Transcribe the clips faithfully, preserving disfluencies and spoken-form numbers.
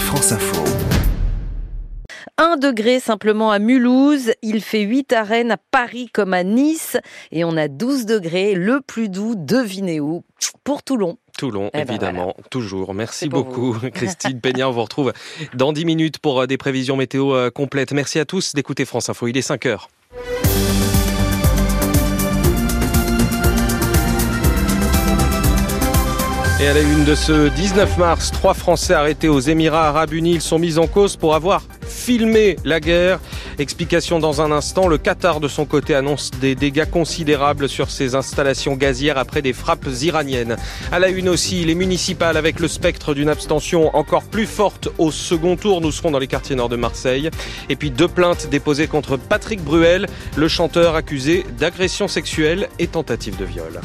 France Info. un degré simplement à Mulhouse, il fait huit à Rennes, à Paris comme à Nice, et on a douze degrés, le plus doux, devinez où, pour Toulon. Toulon, Eh ben évidemment, voilà. toujours. Merci pour beaucoup, Christine Peignard. On vous retrouve dans dix minutes pour des prévisions météo complètes. Merci à tous d'écouter France Info. Il est cinq heures. Et à la une de ce dix-neuf mars, trois Français arrêtés aux Émirats Arabes Unis. Ils sont mis en cause pour avoir filmé la guerre. Explication dans un instant. Le Qatar, de son côté, annonce des dégâts considérables sur ses installations gazières après des frappes iraniennes. À la une aussi, les municipales avec le spectre d'une abstention encore plus forte au second tour. Nous serons dans les quartiers nord de Marseille. Et puis deux plaintes déposées contre Patrick Bruel, le chanteur accusé d'agression sexuelle et tentative de viol.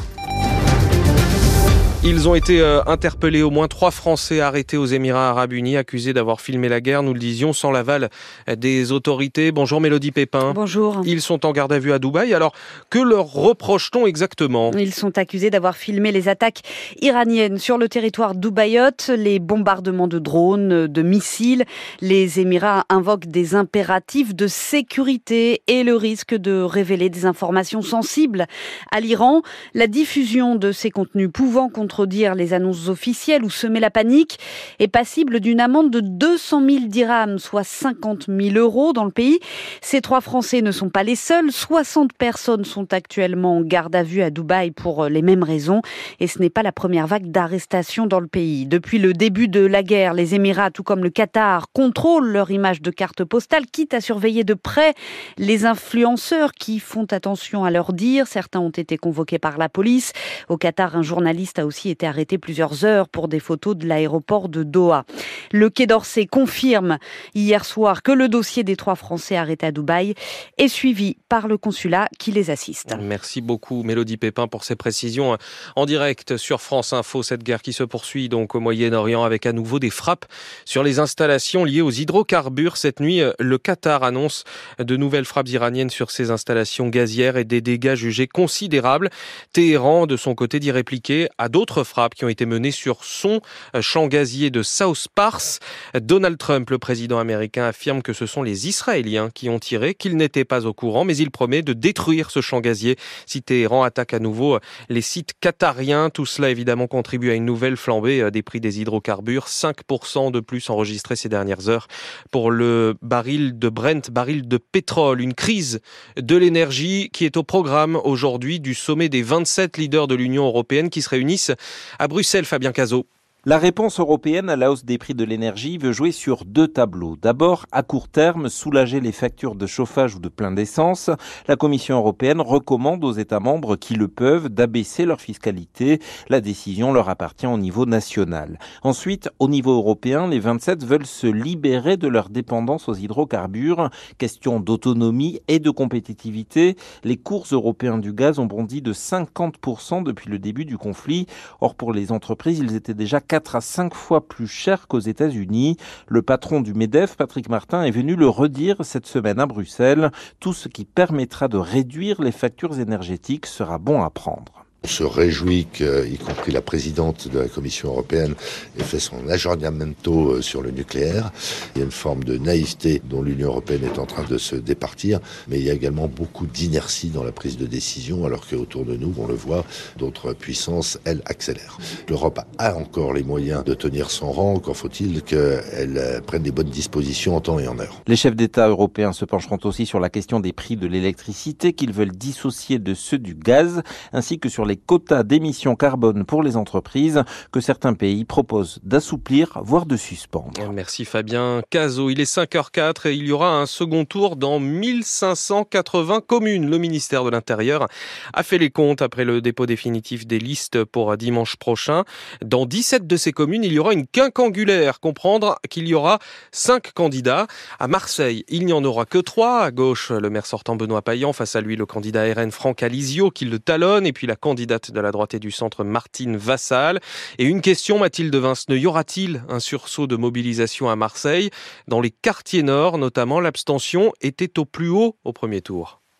Ils ont été euh, interpellés, au moins trois Français arrêtés aux Émirats Arabes Unis, accusés d'avoir filmé la guerre, nous le disions, sans l'aval des autorités. Bonjour Mélodie Pépin. Bonjour. Ils sont en garde à vue à Dubaï. Alors, que leur reproche-t-on exactement ? Ils sont accusés d'avoir filmé les attaques iraniennes sur le territoire dubaïote, les bombardements de drones, de missiles. Les Émirats invoquent des impératifs de sécurité et le risque de révéler des informations sensibles à l'Iran. La diffusion de ces contenus pouvant contredire les annonces officielles ou semer la panique est passible d'une amende de deux cent mille dirhams, soit cinquante mille euros dans le pays. Ces trois Français ne sont pas les seuls. soixante personnes sont actuellement en garde à vue à Dubaï pour les mêmes raisons. Et ce n'est pas la première vague d'arrestations dans le pays. Depuis le début de la guerre, les Émirats, tout comme le Qatar, contrôlent leur image de carte postale, quitte à surveiller de près les influenceurs qui font attention à leur dire. Certains ont été convoqués par la police. Au Qatar, un journaliste a aussi été arrêté plusieurs heures pour des photos de l'aéroport de Doha. Le Quai d'Orsay confirme hier soir que le dossier des trois Français arrêtés à Dubaï est suivi par le consulat qui les assiste. Merci beaucoup Mélodie Pépin pour ces précisions en direct sur France Info. Cette guerre qui se poursuit donc au Moyen-Orient avec à nouveau des frappes sur les installations liées aux hydrocarbures. Cette nuit, le Qatar annonce de nouvelles frappes iraniennes sur ses installations gazières et des dégâts jugés considérables. Téhéran, de son côté, dit répliquer à d'autres frappes qui ont été menées sur son champ gazier de South Pars. Donald Trump, le président américain, affirme que ce sont les Israéliens qui ont tiré, qu'il n'était pas au courant, mais il promet de détruire ce champ gazier si Téhéran attaque à nouveau les sites qatariens. Tout cela, évidemment, contribue à une nouvelle flambée des prix des hydrocarbures. cinq pour cent de plus enregistrés ces dernières heures pour le baril de Brent, baril de pétrole. Une crise de l'énergie qui est au programme aujourd'hui du sommet des vingt-sept leaders de l'Union européenne qui se réunissent à Bruxelles. Fabien Cazot. La réponse européenne à la hausse des prix de l'énergie veut jouer sur deux tableaux. D'abord, à court terme, soulager les factures de chauffage ou de plein d'essence. La Commission européenne recommande aux États membres qui le peuvent d'abaisser leur fiscalité. La décision leur appartient au niveau national. Ensuite, au niveau européen, les vingt-sept veulent se libérer de leur dépendance aux hydrocarbures. Question d'autonomie et de compétitivité. Les cours européens du gaz ont bondi de cinquante pour cent depuis le début du conflit. Or, pour les entreprises, ils étaient déjà quatre à cinq fois plus cher qu'aux États-Unis. Le patron du MEDEF, Patrick Martin, est venu le redire cette semaine à Bruxelles. Tout ce qui permettra de réduire les factures énergétiques sera bon à prendre. On se réjouit que, y compris la présidente de la Commission européenne, ait fait son aggiornamento sur le nucléaire. Il y a une forme de naïveté dont l'Union européenne est en train de se départir, mais il y a également beaucoup d'inertie dans la prise de décision, alors qu'autour de nous, on le voit, d'autres puissances, elles, accélèrent. L'Europe a encore les moyens de tenir son rang, encore faut-il qu'elle prenne des bonnes dispositions en temps et en heure. Les chefs d'État européens se pencheront aussi sur la question des prix de l'électricité qu'ils veulent dissocier de ceux du gaz, ainsi que sur les quotas d'émissions carbone pour les entreprises que certains pays proposent d'assouplir, voire de suspendre. Merci Fabien Cazot. Il est cinq heures quatre et il y aura un second tour dans mille cinq cent quatre-vingts communes. Le ministère de l'Intérieur a fait les comptes après le dépôt définitif des listes pour dimanche prochain. Dans dix-sept de ces communes, il y aura une quinquangulaire. Comprendre qu'il y aura cinq candidats. À Marseille, il n'y en aura que trois. À gauche, le maire sortant Benoît Payan. Face à lui, le candidat R N Franck Alizio qui le talonne. Et puis la candidate de la droite et du centre, Martine Vassal. Et une question, Mathilde Vinceneux, y aura-t-il un sursaut de mobilisation à Marseille ? Dans les quartiers nord, notamment, l'abstention était au plus haut au premier tour.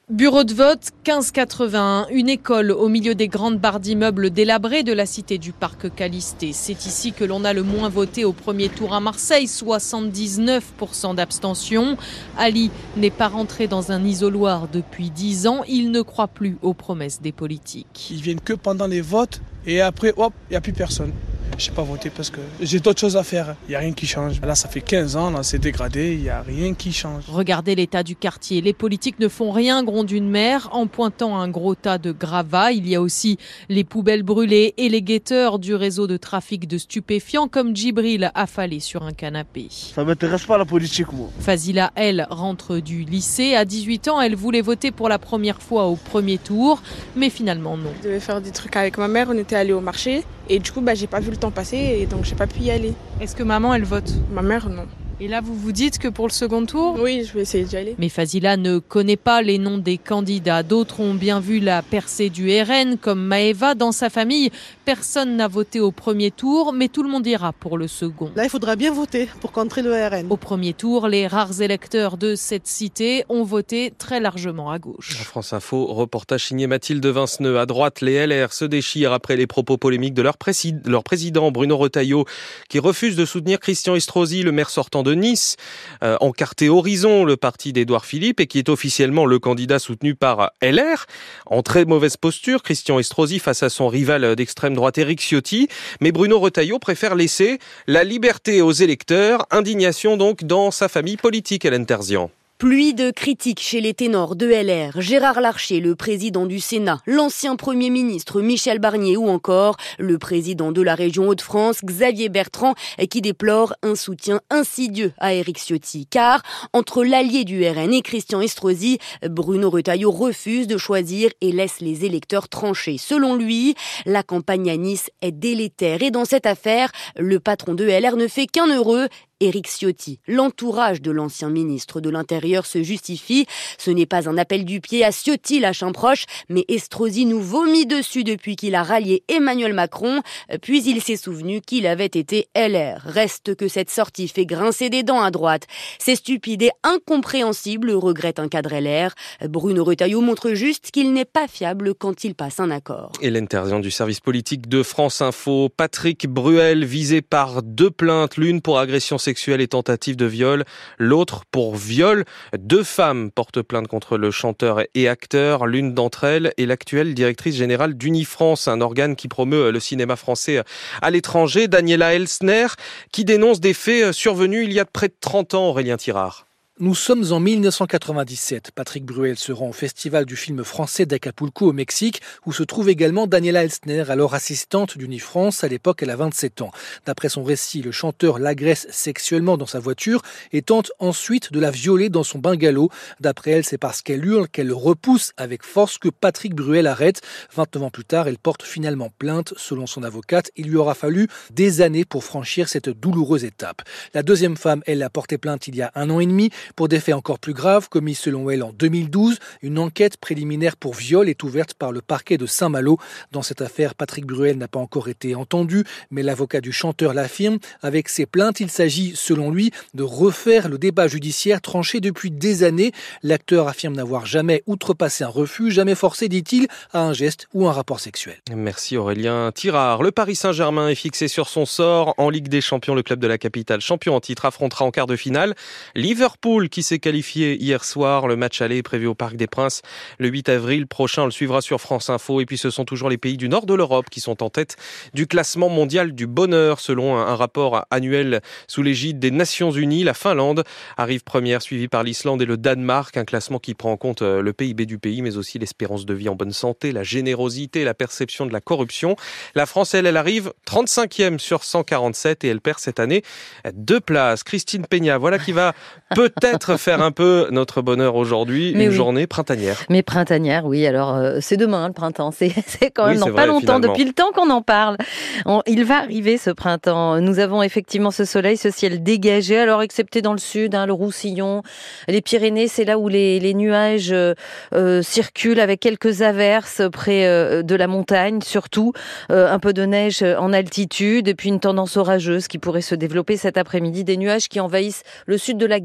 Bureau de vote quinze quatre-vingt-un, une école au milieu des grandes barres d'immeubles délabrées de la cité du Parc Calisté. C'est ici que l'on a le moins voté au premier tour à Marseille, soixante-dix-neuf pour cent d'abstention. Ali n'est pas rentré dans un isoloir depuis dix ans. Il ne croit plus aux promesses des politiques. Ils viennent que pendant les votes et après, hop, il n'y a plus personne. Je n'ai pas voté parce que j'ai d'autres choses à faire. Il n'y a rien qui change. Là, ça fait quinze ans, là, c'est dégradé, il n'y a rien qui change. Regardez l'état du quartier. Les politiques ne font rien, gronde une mère, en pointant un gros tas de gravats. Il y a aussi les poubelles brûlées et les guetteurs du réseau de trafic de stupéfiants, comme Djibril affalé sur un canapé. Ça ne m'intéresse pas la politique, moi. Fazila, elle, rentre du lycée. À dix-huit ans, elle voulait voter pour la première fois au premier tour, mais finalement non. Je devais faire des trucs avec ma mère, on était allés au marché. Et du coup, bah, j'ai pas vu le temps passer et donc j'ai pas pu y aller. Est-ce que maman, elle vote ? Ma mère, non. Et là, vous vous dites que pour le second tour ? Oui, je vais essayer d'y aller. Mais Fazila ne connaît pas les noms des candidats. D'autres ont bien vu la percée du R N, comme Maëva. Dans sa famille, personne n'a voté au premier tour, mais tout le monde ira pour le second. Là, il faudra bien voter pour contrer le R N. Au premier tour, les rares électeurs de cette cité ont voté très largement à gauche. France Info, reportage signé Mathilde Vinceneux. À droite, les L R se déchirent après les propos polémiques de leur, présid- leur président Bruno Retailleau, qui refuse de soutenir Christian Estrosi, le maire sortant de Nice, euh, encarté Horizon, le parti d'Édouard Philippe, et qui est officiellement le candidat soutenu par L R. En très mauvaise posture, Christian Estrosi face à son rival d'extrême droite Éric Ciotti. Mais Bruno Retailleau préfère laisser la liberté aux électeurs. Indignation donc dans sa famille politique, Hélène Terzian. Pluie de critiques chez les ténors de L R, Gérard Larcher, le président du Sénat, l'ancien Premier ministre Michel Barnier ou encore le président de la région Hauts-de-France, Xavier Bertrand, qui déplore un soutien insidieux à Éric Ciotti. Car entre l'allié du R N et Christian Estrosi, Bruno Retailleau refuse de choisir et laisse les électeurs trancher. Selon lui, la campagne à Nice est délétère et dans cette affaire, le patron de L R ne fait qu'un heureux. Éric Ciotti, l'entourage de l'ancien ministre de l'Intérieur se justifie. Ce n'est pas un appel du pied à Ciotti, lachin proche, mais Estrosi nous vomit dessus depuis qu'il a rallié Emmanuel Macron. Puis il s'est souvenu qu'il avait été L R. Reste que cette sortie fait grincer des dents à droite. C'est stupide et incompréhensible, regrette un cadre L R. Bruno Retailleau montre juste qu'il n'est pas fiable quand il passe un accord. Hélène Terzian du service politique de France Info. Patrick Bruel visé par deux plaintes, l'une pour agression sexuelle et tentative de viol, l'autre pour viol. Deux femmes portent plainte contre le chanteur et acteur. L'une d'entre elles est l'actuelle directrice générale d'Unifrance, un organe qui promeut le cinéma français à l'étranger. Daniela Elsner, qui dénonce des faits survenus il y a près de trente ans, Aurélien Tirard. Nous sommes en mille neuf cent quatre-vingt-dix-sept. Patrick Bruel se rend au festival du film français d'Acapulco au Mexique, où se trouve également Daniela Elsner, alors assistante d'Unifrance. À l'époque, elle a vingt-sept ans. D'après son récit, le chanteur l'agresse sexuellement dans sa voiture et tente ensuite de la violer dans son bungalow. D'après elle, c'est parce qu'elle hurle, qu'elle le repousse avec force que Patrick Bruel arrête. vingt-neuf ans plus tard, elle porte finalement plainte. Selon son avocate, il lui aura fallu des années pour franchir cette douloureuse étape. La deuxième femme, elle a porté plainte il y a un an et demi. Pour des faits encore plus graves, commis selon elle en deux mille douze, une enquête préliminaire pour viol est ouverte par le parquet de Saint-Malo. Dans cette affaire, Patrick Bruel n'a pas encore été entendu, mais l'avocat du chanteur l'affirme. Avec ces plaintes, il s'agit, selon lui, de refaire le débat judiciaire tranché depuis des années. L'acteur affirme n'avoir jamais outrepassé un refus, jamais forcé, dit-il, à un geste ou un rapport sexuel. Merci Aurélien Tirard. Le Paris Saint-Germain est fixé sur son sort. En Ligue des Champions, le club de la capitale, champion en titre, affrontera en quart de finale Liverpool, qui s'est qualifié hier soir. Le match aller est prévu au Parc des Princes le huit avril prochain. On le suivra sur France Info. Et puis ce sont toujours les pays du nord de l'Europe qui sont en tête du classement mondial du bonheur. Selon un rapport annuel sous l'égide des Nations Unies, la Finlande arrive première, suivie par l'Islande et le Danemark. Un classement qui prend en compte le P I B du pays, mais aussi l'espérance de vie en bonne santé, la générosité, la perception de la corruption. La France, elle, elle arrive trente-cinquième sur cent quarante-sept et elle perd cette année deux places. Christine Peña, voilà qui va peut-être Peut-être faire un peu notre bonheur aujourd'hui, Mais une oui. journée printanière. Mais printanière, oui. Alors, euh, c'est demain, hein, le printemps. C'est, c'est quand même oui, dans c'est pas vrai, longtemps, finalement. Depuis le temps qu'on en parle. On, il va arriver, ce printemps. Nous avons effectivement ce soleil, ce ciel dégagé. Alors, excepté dans le sud, hein, le Roussillon, les Pyrénées, c'est là où les, les nuages euh, circulent avec quelques averses près euh, de la montagne, surtout. Euh, un peu de neige en altitude et puis une tendance orageuse qui pourrait se développer cet après-midi. Des nuages qui envahissent le sud de la Garonne, mais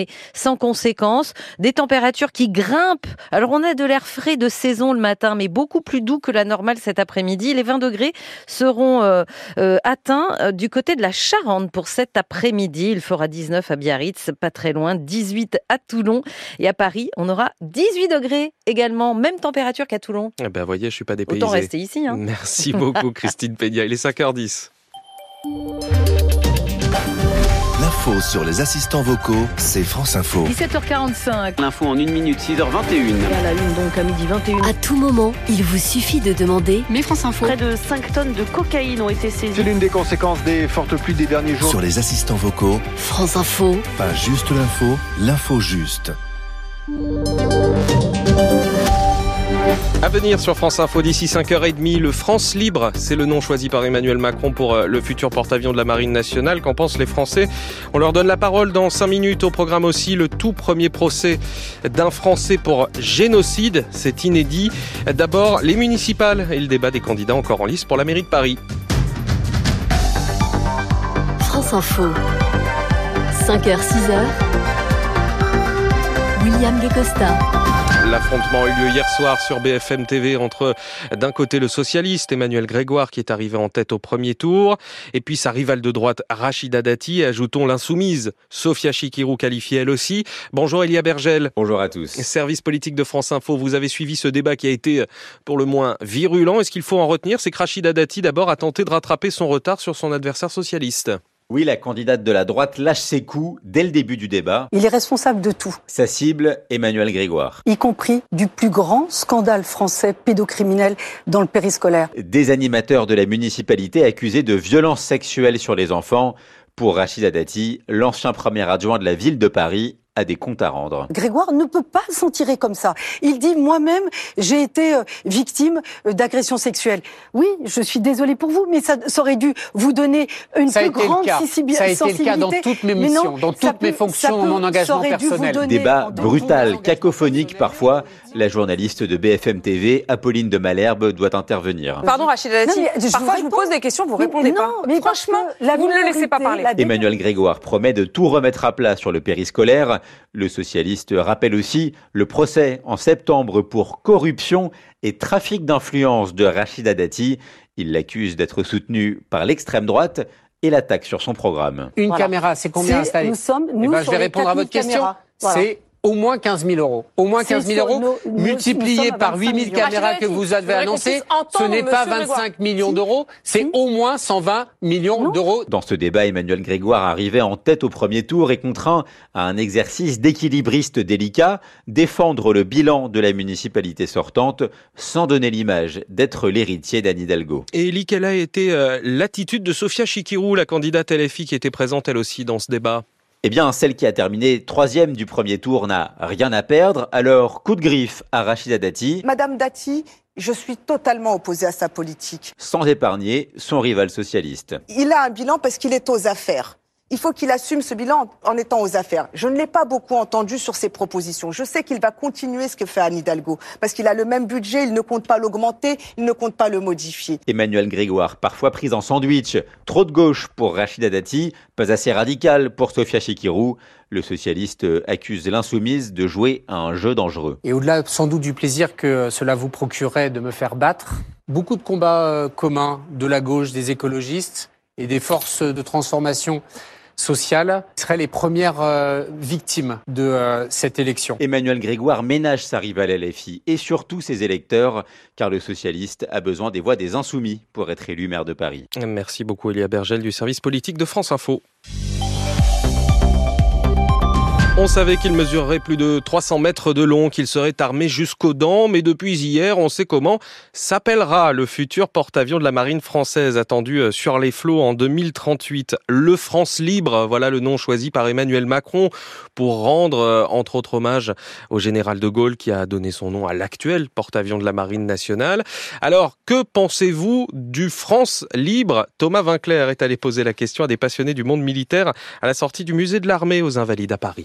mais sans conséquence. Des températures qui grimpent. Alors on a de l'air frais de saison le matin, mais beaucoup plus doux que la normale cet après-midi. Les vingt degrés seront euh, euh, atteints euh, du côté de la Charente pour cet après-midi. Il fera dix-neuf à Biarritz, pas très loin, dix-huit à Toulon. Et à Paris, on aura dix-huit degrés également, même température qu'à Toulon. Eh ben, voyez, je suis pas dépaysé. Autant rester ici. Hein. Merci beaucoup, Christine Peña. Il est cinq heures dix. L'info sur les assistants vocaux, c'est France Info. dix-sept heures quarante-cinq. L'info en une minute, six heures vingt et une. Et à la une donc à midi vingt et une. À tout moment, il vous suffit de demander « Mais France Info ». Près de cinq tonnes de cocaïne ont été saisies. C'est l'une des conséquences des fortes pluies des derniers jours. Sur les assistants vocaux, France Info. Pas juste l'info, l'info juste. À venir sur France Info d'ici cinq heures trente, le France Libre, c'est le nom choisi par Emmanuel Macron pour le futur porte-avions de la Marine nationale. Qu'en pensent les Français ? On leur donne la parole dans cinq minutes. Au programme aussi, le tout premier procès d'un Français pour génocide. C'est inédit. D'abord, les municipales et le débat des candidats encore en lice pour la mairie de Paris. France Info. cinq heures, six heures. William Guécosta. L'affrontement a eu lieu hier soir sur B F M T V entre d'un côté le socialiste Emmanuel Grégoire qui est arrivé en tête au premier tour et puis sa rivale de droite Rachida Dati et ajoutons l'insoumise Sophia Chikirou qualifiée elle aussi. Bonjour Elia Bergel. Bonjour à tous. Service politique de France Info, vous avez suivi ce débat qui a été pour le moins virulent. Et ce qu'il faut en retenir, c'est que Rachida Dati d'abord a tenté de rattraper son retard sur son adversaire socialiste. Oui, la candidate de la droite lâche ses coups dès le début du débat. Il est responsable de tout. Sa cible, Emmanuel Grégoire. Y compris du plus grand scandale français pédocriminel dans le périscolaire. Des animateurs de la municipalité accusés de violences sexuelles sur les enfants. Pour Rachida Dati, l'ancien premier adjoint de la ville de Paris a des comptes à rendre. Grégoire ne peut pas s'en tirer comme ça. Il dit, moi-même, j'ai été euh, victime euh, d'agression sexuelle. Oui, je suis désolée pour vous, mais ça, ça aurait dû vous donner une ça plus grande sensibilité. Ça a été le cas dans toutes mes missions, non, dans toutes mes fonctions, peut, mon engagement personnel. Débat brutal, cacophonique parfois. La journaliste de B F M T V, Apolline de Malherbe, doit intervenir. Pardon Rachida Dati, parfois je, je vous pose des questions, vous répondez non, pas. Mais franchement, la vous ne le laissez pas parler. Emmanuel Grégoire promet de tout remettre à plat sur le périscolaire. Le socialiste rappelle aussi le procès en septembre pour corruption et trafic d'influence de Rachida Dati. Il l'accuse d'être soutenu par l'extrême droite et l'attaque sur son programme. Une voilà. caméra, c'est combien installé ? Nous sommes, nous, eh ben, je vais répondre à votre question. Voilà. C'est au moins quinze mille euros. Au moins quinze mille euros, nos, multiplié nos par huit mille caméras que vous avez annoncées, ce n'est pas vingt-cinq millions d'euros, c'est au moins cent vingt millions non. d'euros. Dans ce débat, Emmanuel Grégoire arrivait en tête au premier tour et contraint à un exercice d'équilibriste délicat, défendre le bilan de la municipalité sortante sans donner l'image d'être l'héritier d'Anne Hidalgo. Et Elie, quelle a été euh, l'attitude de Sophia Chikirou, la candidate L F I qui était présente elle aussi dans ce débat ? Eh bien, celle qui a terminé troisième du premier tour n'a rien à perdre. Alors, coup de griffe à Rachida Dati. Madame Dati, je suis totalement opposée à sa politique. Sans épargner son rival socialiste. Il a un bilan parce qu'il est aux affaires. Il faut qu'il assume ce bilan en étant aux affaires. Je ne l'ai pas beaucoup entendu sur ses propositions. Je sais qu'il va continuer ce que fait Anne Hidalgo, parce qu'il a le même budget, il ne compte pas l'augmenter, il ne compte pas le modifier. Emmanuel Grégoire, parfois prise en sandwich. Trop de gauche pour Rachida Dati, pas assez radical pour Sophia Chikirou. Le socialiste accuse l'insoumise de jouer à un jeu dangereux. Et au-delà sans doute du plaisir que cela vous procurait de me faire battre, beaucoup de combats communs de la gauche, des écologistes et des forces de transformation sociales seraient les premières euh, victimes de euh, cette élection. Emmanuel Grégoire ménage sa rivale L F I et surtout ses électeurs, car le socialiste a besoin des voix des insoumis pour être élu maire de Paris. Merci beaucoup Elia Bergel du service politique de France Info. On savait qu'il mesurerait plus de trois cents mètres de long, qu'il serait armé jusqu'aux dents, mais depuis hier, on sait comment s'appellera le futur porte-avions de la marine française attendu sur les flots en deux mille trente-huit. Le France Libre, voilà le nom choisi par Emmanuel Macron pour rendre, entre autres, hommage au général de Gaulle qui a donné son nom à l'actuel porte-avions de la marine nationale. Alors, que pensez-vous du France Libre ? Thomas Vinclair est allé poser la question à des passionnés du monde militaire à la sortie du musée de l'armée aux Invalides à Paris.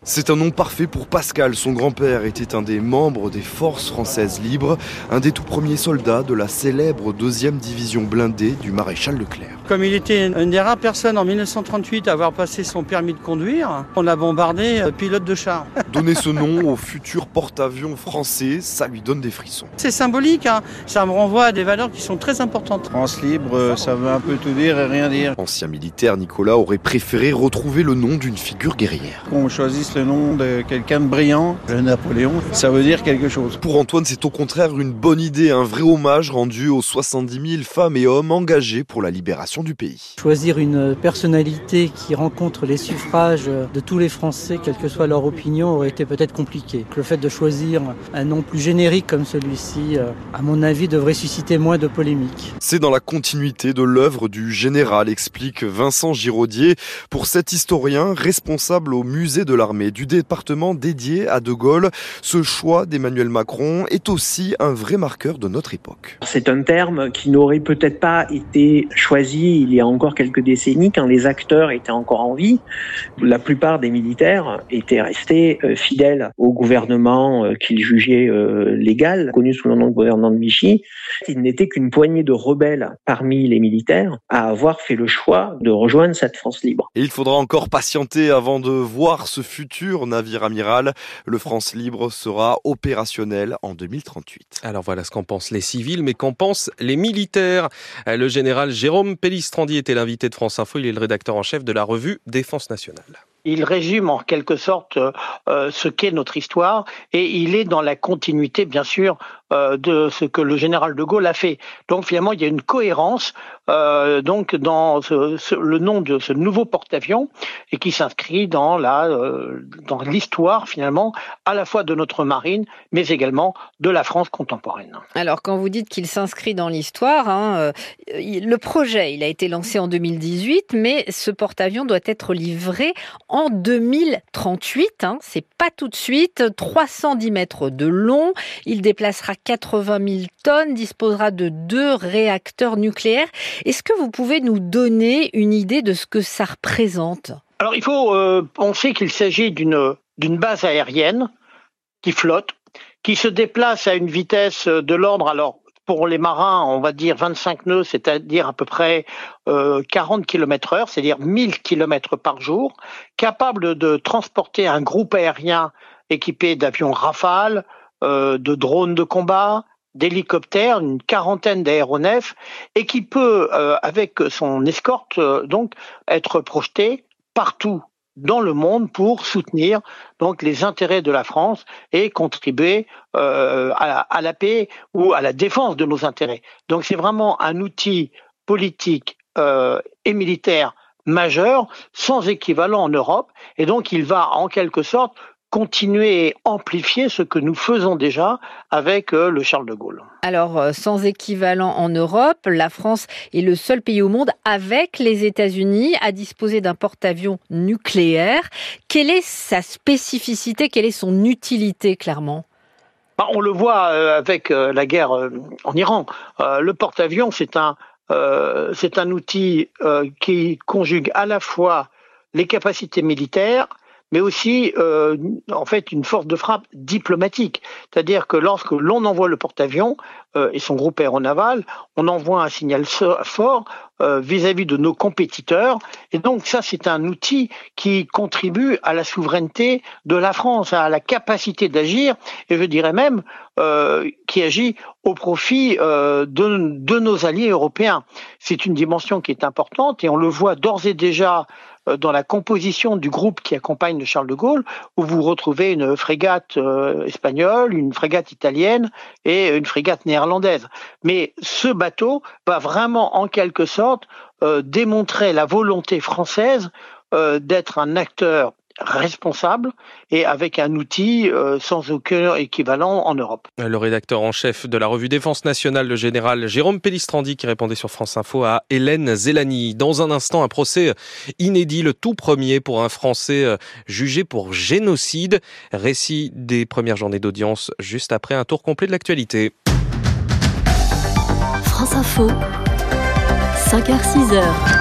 C'est un nom parfait pour Pascal. Son grand-père était un des membres des forces françaises libres, un des tout premiers soldats de la célèbre deuxième division blindée du maréchal Leclerc. Comme il était une des rares personnes en mille neuf cent trente-huit à avoir passé son permis de conduire, on l'a bombardé euh, pilote de char. Donner ce nom au futur porte-avions français, ça lui donne des frissons. C'est symbolique, hein. Ça me renvoie à des valeurs qui sont très importantes. France libre, ça veut un peu tout dire et rien dire. Ancien militaire, Nicolas aurait préféré retrouver le nom d'une figure guerrière. Qu'on choisisse le nom de quelqu'un de brillant, le Napoléon, ça veut dire quelque chose. Pour Antoine, c'est au contraire une bonne idée, un vrai hommage rendu aux soixante-dix mille femmes et hommes engagés pour la libération du pays. Choisir une personnalité qui rencontre les suffrages de tous les Français, quelle que soit leur opinion, aurait été peut-être compliqué. Le fait de choisir un nom plus générique comme celui-ci, à mon avis, devrait susciter moins de polémiques. C'est dans la continuité de l'œuvre du général, explique Vincent Giraudier. Pour cet historien responsable au musée de l'armée du département dédié à De Gaulle, ce choix d'Emmanuel Macron est aussi un vrai marqueur de notre époque. C'est un terme qui n'aurait peut-être pas été choisi il y a encore quelques décennies quand les acteurs étaient encore en vie. La plupart des militaires étaient restés fidèles au gouvernement qu'ils jugeaient légal, connu sous le nom de gouvernement de Vichy. Il n'était qu'une poignée de rebelles parmi les militaires à avoir fait le choix de rejoindre cette France libre. Et il faudra encore patienter avant de voir ce futur navire amiral. Le France libre sera opérationnel en deux mille trente-huit. Alors voilà ce qu'en pensent les civils, mais qu'en pensent les militaires. Le général Jérôme Pellistrandi était l'invité de France Info. Il est le rédacteur en chef de la revue Défense nationale. Il résume en quelque sorte euh, ce qu'est notre histoire et il est dans la continuité, bien sûr, euh, de ce que le général de Gaulle a fait. Donc finalement, il y a une cohérence euh, donc dans ce, ce, le nom de ce nouveau porte-avions et qui s'inscrit dans la euh, dans l'histoire finalement à la fois de notre marine, mais également de la France contemporaine. Alors quand vous dites qu'il s'inscrit dans l'histoire, hein, euh, le projet il a été lancé en deux mille dix-huit, mais ce porte-avions doit être livré en deux mille trente-huit, hein, c'est pas tout de suite, trois cent dix mètres de long, il déplacera quatre-vingt mille tonnes, disposera de deux réacteurs nucléaires. Est-ce que vous pouvez nous donner une idée de ce que ça représente ? Alors il faut euh, penser qu'il s'agit d'une, d'une base aérienne qui flotte, qui se déplace à une vitesse de l'ordre, alors pour les marins, on va dire vingt-cinq nœuds, c'est-à-dire à peu près euh, quarante kilomètres heure, c'est-à-dire mille kilomètres par jour, capable de transporter un groupe aérien équipé d'avions Rafale, euh, de drones de combat, d'hélicoptères, une quarantaine d'aéronefs, et qui peut, euh, avec son escorte, euh, donc être projeté partout dans le monde pour soutenir donc les intérêts de la France et contribuer euh, à, la, à la paix ou à la défense de nos intérêts. Donc c'est vraiment un outil politique euh, et militaire majeur, sans équivalent en Europe, et donc il va en quelque sorte continuer et amplifier ce que nous faisons déjà avec euh, le Charles de Gaulle. Alors, euh, sans équivalent en Europe, la France est le seul pays au monde avec les États-Unis à disposer d'un porte-avions nucléaire. Quelle est sa spécificité, quelle est son utilité clairement ? Bah, on le voit euh, avec euh, la guerre euh, en Iran. Euh, le porte-avions, c'est un, euh, c'est un outil euh, qui conjugue à la fois les capacités militaires, mais aussi euh, en fait une force de frappe diplomatique. C'est-à-dire que lorsque l'on envoie le porte-avions euh, et son groupe aéronaval, on envoie un signal fort euh, vis-à-vis de nos compétiteurs. Et donc ça, c'est un outil qui contribue à la souveraineté de la France, à la capacité d'agir, et je dirais même euh, qui agit au profit euh, de, de nos alliés européens. C'est une dimension qui est importante et on le voit d'ores et déjà dans la composition du groupe qui accompagne le Charles de Gaulle, où vous retrouvez une frégate euh, espagnole, une frégate italienne et une frégate néerlandaise. Mais ce bateau va vraiment, en quelque sorte, euh, démontrer la volonté française euh, d'être un acteur responsable et avec un outil euh, sans aucun équivalent en Europe. Le rédacteur en chef de la revue Défense nationale, le général Jérôme Pellistrandi, qui répondait sur France Info à Hélène Zélani. Dans un instant, un procès inédit, le tout premier pour un Français jugé pour génocide. Récit des premières journées d'audience juste après un tour complet de l'actualité. France Info, cinq heures six heures.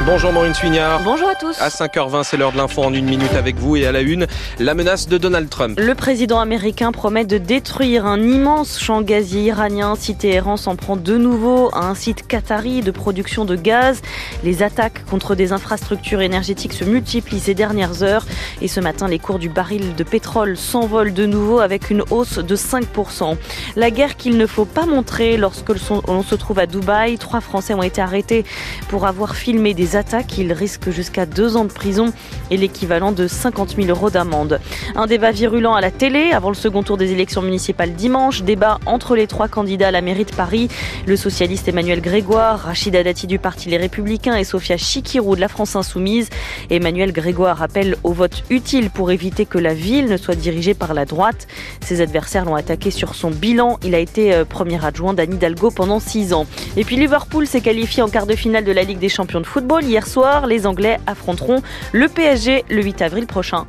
Bonjour Maureen Suignard. Bonjour à tous. À cinq heures vingt, c'est l'heure de l'info en une minute avec vous et à la une, la menace de Donald Trump. Le président américain promet de détruire un immense champ gazier iranien. Si Téhéran s'en prend de nouveau à un site qatari de production de gaz, les attaques contre des infrastructures énergétiques se multiplient ces dernières heures. Et ce matin, les cours du baril de pétrole s'envolent de nouveau avec une hausse de cinq pour cent. La guerre qu'il ne faut pas montrer lorsque l'on se trouve à Dubaï. Trois Français ont été arrêtés pour avoir filmé des attaques. Ils risquent jusqu'à deux ans de prison et l'équivalent de cinquante mille euros d'amende. Un débat virulent à la télé avant le second tour des élections municipales dimanche. Débat entre les trois candidats à la mairie de Paris. Le socialiste Emmanuel Grégoire, Rachida Dati du Parti Les Républicains et Sophia Chikirou de la France Insoumise. Emmanuel Grégoire appelle au vote utile pour éviter que la ville ne soit dirigée par la droite. Ses adversaires l'ont attaqué sur son bilan. Il a été premier adjoint d'Anne Hidalgo pendant six ans. Et puis Liverpool s'est qualifié en quart de finale de la Ligue des champions de football. Hier soir, les Anglais affronteront le P S G le huit avril prochain.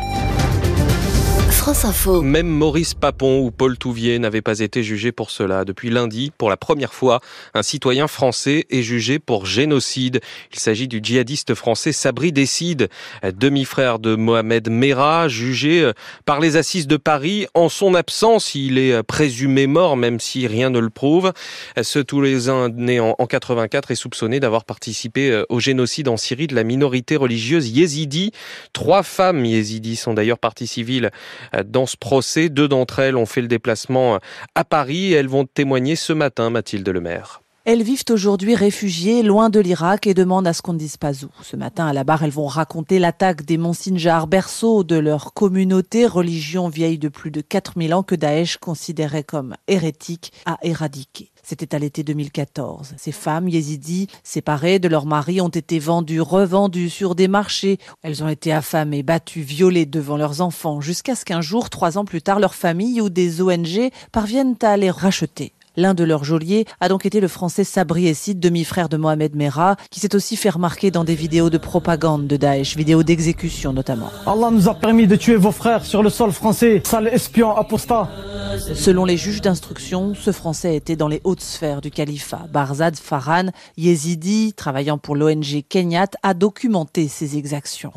France Info. Même Maurice Papon ou Paul Touvier n'avaient pas été jugés pour cela. Depuis lundi, pour la première fois, un citoyen français est jugé pour génocide. Il s'agit du djihadiste français Sabri Décide, demi-frère de Mohamed Merah, jugé par les assises de Paris. En son absence, il est présumé mort, même si rien ne le prouve. Ce Toulousain, né en quatre-vingt-quatre, est soupçonné d'avoir participé au génocide en Syrie de la minorité religieuse yézidi. Trois femmes yézidis sont d'ailleurs parties civiles dans ce procès. Deux d'entre elles ont fait le déplacement à Paris et elles vont témoigner ce matin, Mathilde Lemaire. Elles vivent aujourd'hui réfugiées loin de l'Irak et demandent à ce qu'on ne dise pas où. Ce matin, à la barre, elles vont raconter l'attaque des monts Sinjar, berceau de leur communauté, religion vieille de plus de quatre mille ans que Daesh considérait comme hérétique à éradiquer. C'était à l'été deux mille quatorze. Ces femmes yézidis, séparées de leurs maris, ont été vendues, revendues sur des marchés. Elles ont été affamées, battues, violées devant leurs enfants, jusqu'à ce qu'un jour, trois ans plus tard, leur famille ou des O N G parviennent à les racheter. L'un de leurs geôliers a donc été le français Sabri Décide, demi-frère de Mohamed Merah, qui s'est aussi fait remarquer dans des vidéos de propagande de Daesh, vidéos d'exécution notamment. Allah nous a permis de tuer vos frères sur le sol français, sale espion apostat. Selon les juges d'instruction, ce français était dans les hautes sphères du califat. Barzad Farhan, yézidi, travaillant pour l'O N G Kenyat, a documenté ces exactions.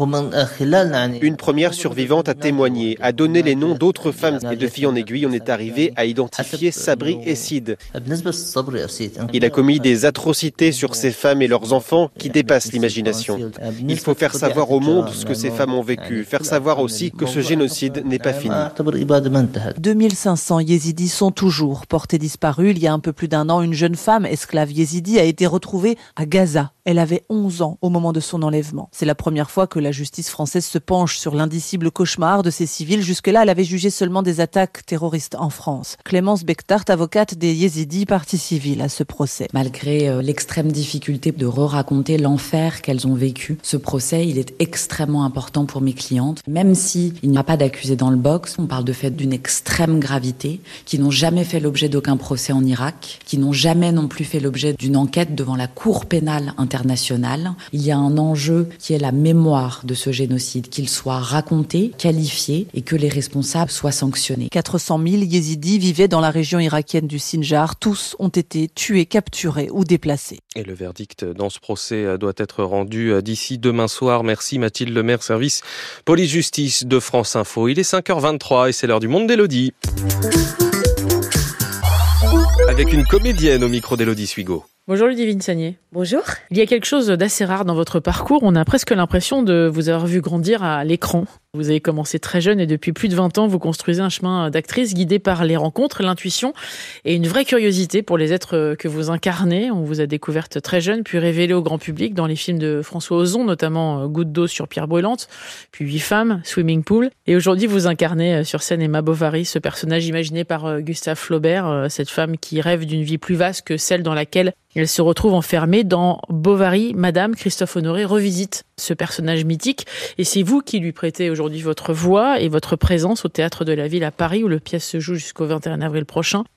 Une première survivante a témoigné, a donné les noms d'autres femmes et de filles en aiguille. On est arrivé à identifier Sabri Décide. Il a commis des atrocités sur ces femmes et leurs enfants qui dépassent l'imagination. Il faut faire savoir au monde ce que ces femmes ont vécu, faire savoir aussi que ce génocide n'est pas fini. deux mille cinq cents yézidis sont toujours portés disparus. Il y a un peu plus d'un an, une jeune femme, esclave yézidi, a été retrouvée à Gaza. Elle avait onze ans au moment de son enlèvement. C'est la première fois que la justice française se penche sur l'indicible cauchemar de ces civils. Jusque-là, elle avait jugé seulement des attaques terroristes en France. Clémence Bechtart, avocate des yézidis, partie civile à ce procès. Malgré euh, l'extrême difficulté de re-raconter l'enfer qu'elles ont vécu, ce procès, il est extrêmement important pour mes clientes. Même si il n'y a pas d'accusés dans le box, on parle de faits d'une extrême gravité, qui n'ont jamais fait l'objet d'aucun procès en Irak, qui n'ont jamais non plus fait l'objet d'une enquête devant la Cour pénale internationale. Il y a un enjeu qui est la mémoire de ce génocide, qu'il soit raconté, qualifié et que les responsables soient sanctionnés. quatre cent mille yézidis vivaient dans la région irakienne du Sinjar. Tous ont été tués, capturés ou déplacés. Et le verdict dans ce procès doit être rendu d'ici demain soir. Merci Mathilde Lemaire, service police-justice de France Info. Il est cinq heures vingt-trois et c'est l'heure du monde d'Élodie. Avec une comédienne au micro d'Élodie Suigo. Bonjour Ludivine Sagné. Bonjour. Il y a quelque chose d'assez rare dans votre parcours. On a presque l'impression de vous avoir vu grandir à l'écran. Vous avez commencé très jeune et depuis plus de vingt ans, vous construisez un chemin d'actrice guidé par les rencontres, l'intuition et une vraie curiosité pour les êtres que vous incarnez. On vous a découverte très jeune, puis révélée au grand public dans les films de François Ozon, notamment Goutte d'eau sur pierre brûlante, puis Huit femmes, Swimming Pool. Et aujourd'hui, vous incarnez sur scène Emma Bovary, ce personnage imaginé par Gustave Flaubert, cette femme qui rêve d'une vie plus vaste que celle dans laquelle elle se retrouve enfermée. Dans Bovary, Madame Christophe Honoré revisite ce personnage mythique et c'est vous qui lui prêtez aujourd'hui votre voix et votre présence au Théâtre de la Ville à Paris où le pièce se joue jusqu'au vingt et un avril prochain.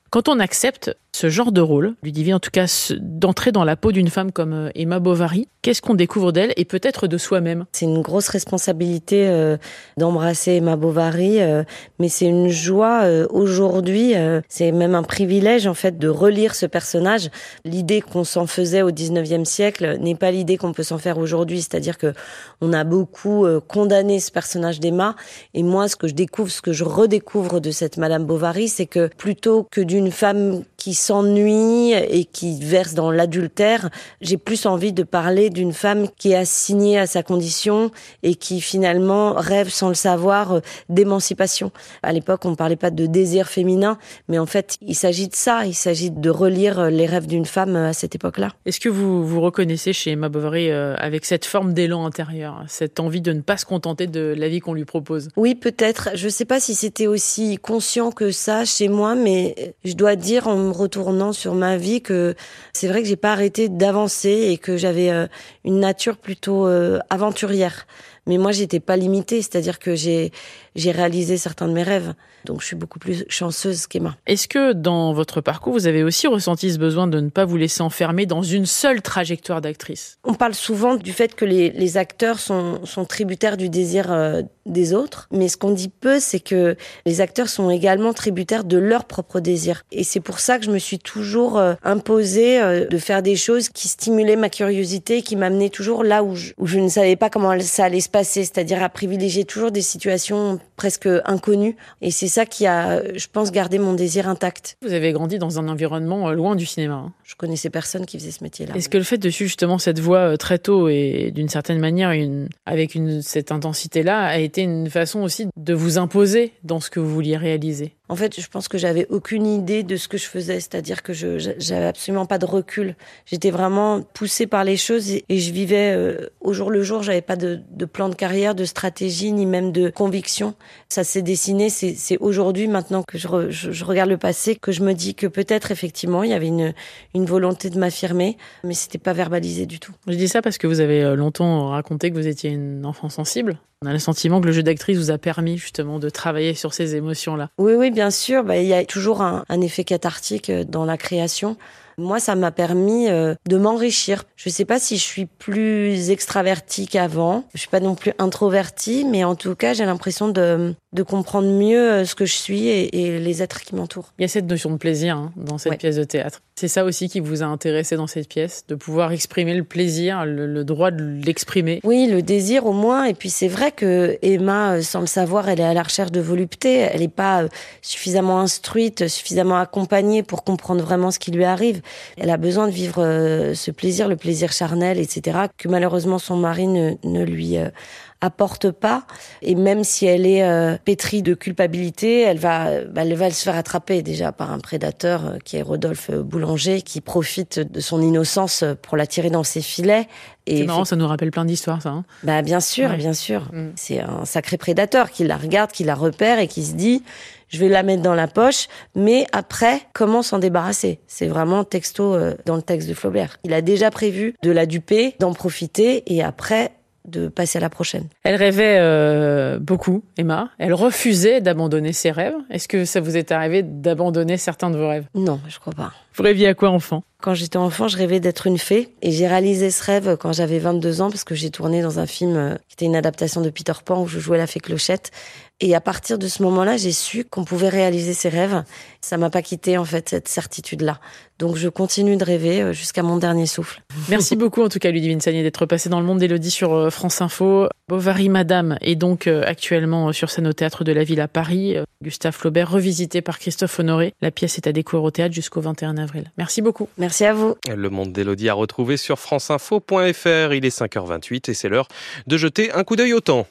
Quand on accepte ce genre de rôle, Ludivine, en tout cas d'entrer dans la peau d'une femme comme Emma Bovary, qu'est-ce qu'on découvre d'elle et peut-être de soi-même? C'est une grosse responsabilité euh, d'embrasser Emma Bovary, euh, mais c'est une joie euh, aujourd'hui, euh, c'est même un privilège en fait de relire ce personnage. L'idée qu'on s'en faisait au dix-neuvième siècle n'est pas l'idée qu'on peut s'en faire aujourd'hui, c'est-à-dire que on a beaucoup euh, condamné ce personnage d'Emma, et moi ce que je découvre, ce que je redécouvre de cette Madame Bovary, c'est que plutôt que d'une femme qui s'ennuie et qui verse dans l'adultère, j'ai plus envie de parler d'une femme qui est assignée à sa condition et qui finalement rêve sans le savoir d'émancipation. À l'époque, on ne parlait pas de désir féminin, mais en fait, il s'agit de ça, il s'agit de relire les rêves d'une femme à cette époque-là. Est-ce que vous vous reconnaissez chez Emma Bovary euh, avec cette forme d'élan intérieur, cette envie de ne pas se contenter de la vie qu'on lui propose? Oui, peut-être. Je ne sais pas si c'était aussi conscient que ça chez moi, mais je dois dire en me retournant sur ma vie que c'est vrai que j'ai pas arrêté d'avancer et que j'avais euh, une nature plutôt euh, aventurière. Mais moi, j'étais pas limitée, c'est-à-dire que j'ai j'ai réalisé certains de mes rêves. Donc, je suis beaucoup plus chanceuse qu'Emma. Est-ce que dans votre parcours, vous avez aussi ressenti ce besoin de ne pas vous laisser enfermer dans une seule trajectoire d'actrice? On parle souvent du fait que les, les acteurs sont, sont tributaires du désir euh, des autres. Mais ce qu'on dit peu, c'est que les acteurs sont également tributaires de leur propre désir. Et c'est pour ça que je me suis toujours euh, imposée euh, de faire des choses qui stimulaient ma curiosité, qui m'amenaient toujours là où je, où je ne savais pas comment ça allait se passer. C'est-à-dire à privilégier toujours des situations presque inconnues. Et c'est ça qui a, je pense, gardé mon désir intact. Vous avez grandi dans un environnement loin du cinéma. Hein. Je connaissais personne qui faisait ce métier-là. Est-ce que le fait de suivre justement cette voie très tôt et d'une certaine manière, une, avec une, cette intensité-là, a été une façon aussi de vous imposer dans ce que vous vouliez réaliser? En fait, je pense que j'avais aucune idée de ce que je faisais, c'est-à-dire que je j'avais absolument pas de recul. J'étais vraiment poussée par les choses et, et je vivais euh, au jour le jour. J'avais pas de, de plan de carrière, de stratégie, ni même de conviction. Ça s'est dessiné. C'est, c'est aujourd'hui, maintenant que je, re, je, je regarde le passé, que je me dis que peut-être effectivement il y avait une une volonté de m'affirmer, mais c'était pas verbalisé du tout. Je dis ça parce que vous avez longtemps raconté que vous étiez une enfant sensible. On a le sentiment que le jeu d'actrice vous a permis justement de travailler sur ces émotions-là. Oui, oui, bien sûr. Bah, il y a toujours un, un effet cathartique dans la création. Moi, ça m'a permis euh, de m'enrichir. Je sais pas si je suis plus extravertie qu'avant. Je suis pas non plus introvertie, mais en tout cas, j'ai l'impression de, de comprendre mieux ce que je suis et, et les êtres qui m'entourent. Il y a cette notion de plaisir hein, dans cette ouais. pièce de théâtre. C'est ça aussi qui vous a intéressé dans cette pièce, de pouvoir exprimer le plaisir, le, le droit de l'exprimer. Oui, le désir au moins. Et puis c'est vrai que Emma, sans le savoir, elle est à la recherche de volupté. Elle n'est pas suffisamment instruite, suffisamment accompagnée pour comprendre vraiment ce qui lui arrive. Elle a besoin de vivre euh, ce plaisir, le plaisir charnel, et cetera, que malheureusement son mari ne, ne lui euh, apporte pas. Et même si elle est euh, pétrie de culpabilité, elle va, elle va se faire attraper déjà par un prédateur euh, qui est Rodolphe Boulanger, qui profite de son innocence pour la tirer dans ses filets. Et c'est marrant, fait... ça nous rappelle plein d'histoires, ça. Hein bah bien sûr, ouais. bien sûr. Mm. C'est un sacré prédateur qui la regarde, qui la repère et qui se dit... Je vais la mettre dans la poche, mais après, comment s'en débarrasser? C'est vraiment texto euh, dans le texte de Flaubert. Il a déjà prévu de la duper, d'en profiter, et après, de passer à la prochaine. Elle rêvait euh, beaucoup, Emma. Elle refusait d'abandonner ses rêves. Est-ce que ça vous est arrivé d'abandonner certains de vos rêves? Non, je crois pas. Vous rêviez à quoi, enfant? Quand j'étais enfant, je rêvais d'être une fée. Et j'ai réalisé ce rêve quand j'avais vingt-deux ans, parce que j'ai tourné dans un film qui était une adaptation de Peter Pan, où je jouais la fée Clochette. Et à partir de ce moment-là, j'ai su qu'on pouvait réaliser ses rêves. Ça m'a pas quitté, en fait, cette certitude-là. Donc, je continue de rêver jusqu'à mon dernier souffle. Merci beaucoup, en tout cas, Ludivine Sagnier, d'être passée dans le monde d'Élodie sur France Info. Bovary Madame est donc actuellement sur scène au Théâtre de la Ville à Paris. Gustave Flaubert, revisité par Christophe Honoré. La pièce est à découvrir au théâtre jusqu'au vingt et un avril. Merci beaucoup. Merci à vous. Le monde d'Élodie à retrouver sur franceinfo point f r. Il est cinq heures vingt-huit et c'est l'heure de jeter un coup d'œil au temps.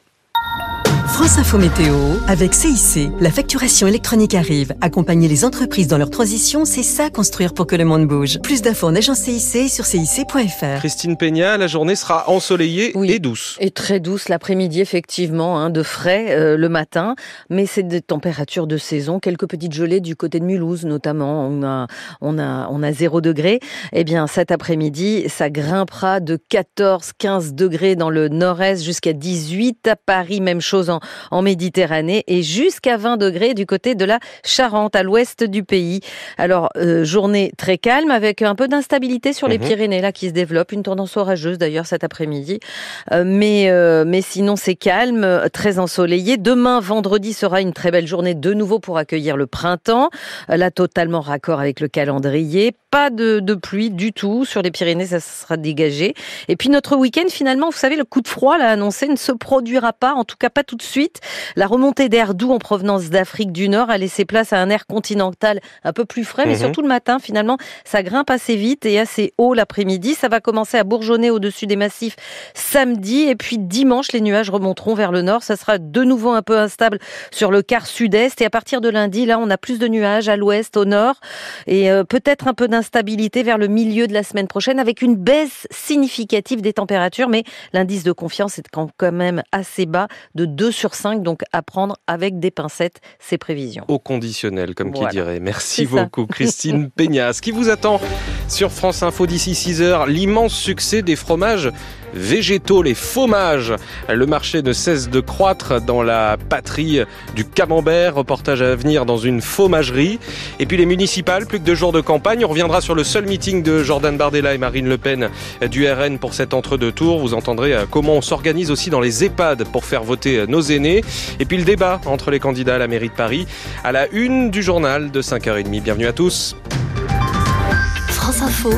France Info Météo avec C I C. La facturation électronique arrive. Accompagner les entreprises dans leur transition, c'est ça construire pour que le monde bouge. Plus d'infos en agence C I C sur C I C point F R. Christine Peña, la journée sera ensoleillée oui. et douce. Et très douce l'après-midi, effectivement, hein, de frais euh, le matin. Mais c'est des températures de saison. Quelques petites gelées du côté de Mulhouse, notamment. On a, on a, on a zéro degré. Eh bien, cet après-midi, ça grimpera de quatorze, quinze degrés dans le nord-est jusqu'à dix-huit à Paris. Même chose en en Méditerranée et jusqu'à vingt degrés du côté de la Charente, à l'ouest du pays. Alors, euh, journée très calme avec un peu d'instabilité sur les mmh. Pyrénées là qui se développe, une tendance orageuse d'ailleurs cet après-midi. Euh, mais, euh, mais sinon, c'est calme, très ensoleillé. Demain, vendredi, sera une très belle journée de nouveau pour accueillir le printemps. Là, totalement raccord avec le calendrier. Pas de, de pluie du tout. Sur les Pyrénées, ça sera dégagé. Et puis, notre week-end, finalement, vous savez, le coup de froid, là, annoncé, ne se produira pas. En tout cas, pas tout de suite. La remontée d'air doux en provenance d'Afrique du Nord a laissé place à un air continental un peu plus frais. Mmh. Mais surtout le matin, finalement, ça grimpe assez vite et assez haut l'après-midi. Ça va commencer à bourgeonner au-dessus des massifs samedi. Et puis, dimanche, les nuages remonteront vers le nord. Ça sera de nouveau un peu instable sur le quart sud-est. Et à partir de lundi, là, on a plus de nuages à l'ouest, au nord. Et euh, peut-être un peu d'instabilité vers le milieu de la semaine prochaine avec une baisse significative des températures. Mais l'indice de confiance est quand même assez bas, de deux sur cinq. Donc, à prendre avec des pincettes ces prévisions. Au conditionnel, comme voilà. qui dirait. Merci C'est beaucoup, ça. Christine Peña. Ce qui vous attend sur France Info d'ici six heures, l'immense succès des fromages végétaux, les fromages. Le marché ne cesse de croître dans la patrie du camembert. Reportage à venir dans une fromagerie. Et puis les municipales, plus que deux jours de campagne. On reviendra sur le seul meeting de Jordan Bardella et Marine Le Pen du R N pour cet entre-deux tours. Vous entendrez comment on s'organise aussi dans les EHPAD pour faire voter nos aînés. Et puis le débat entre les candidats à la mairie de Paris à la une du journal de cinq heures trente. Bienvenue à tous. France Info.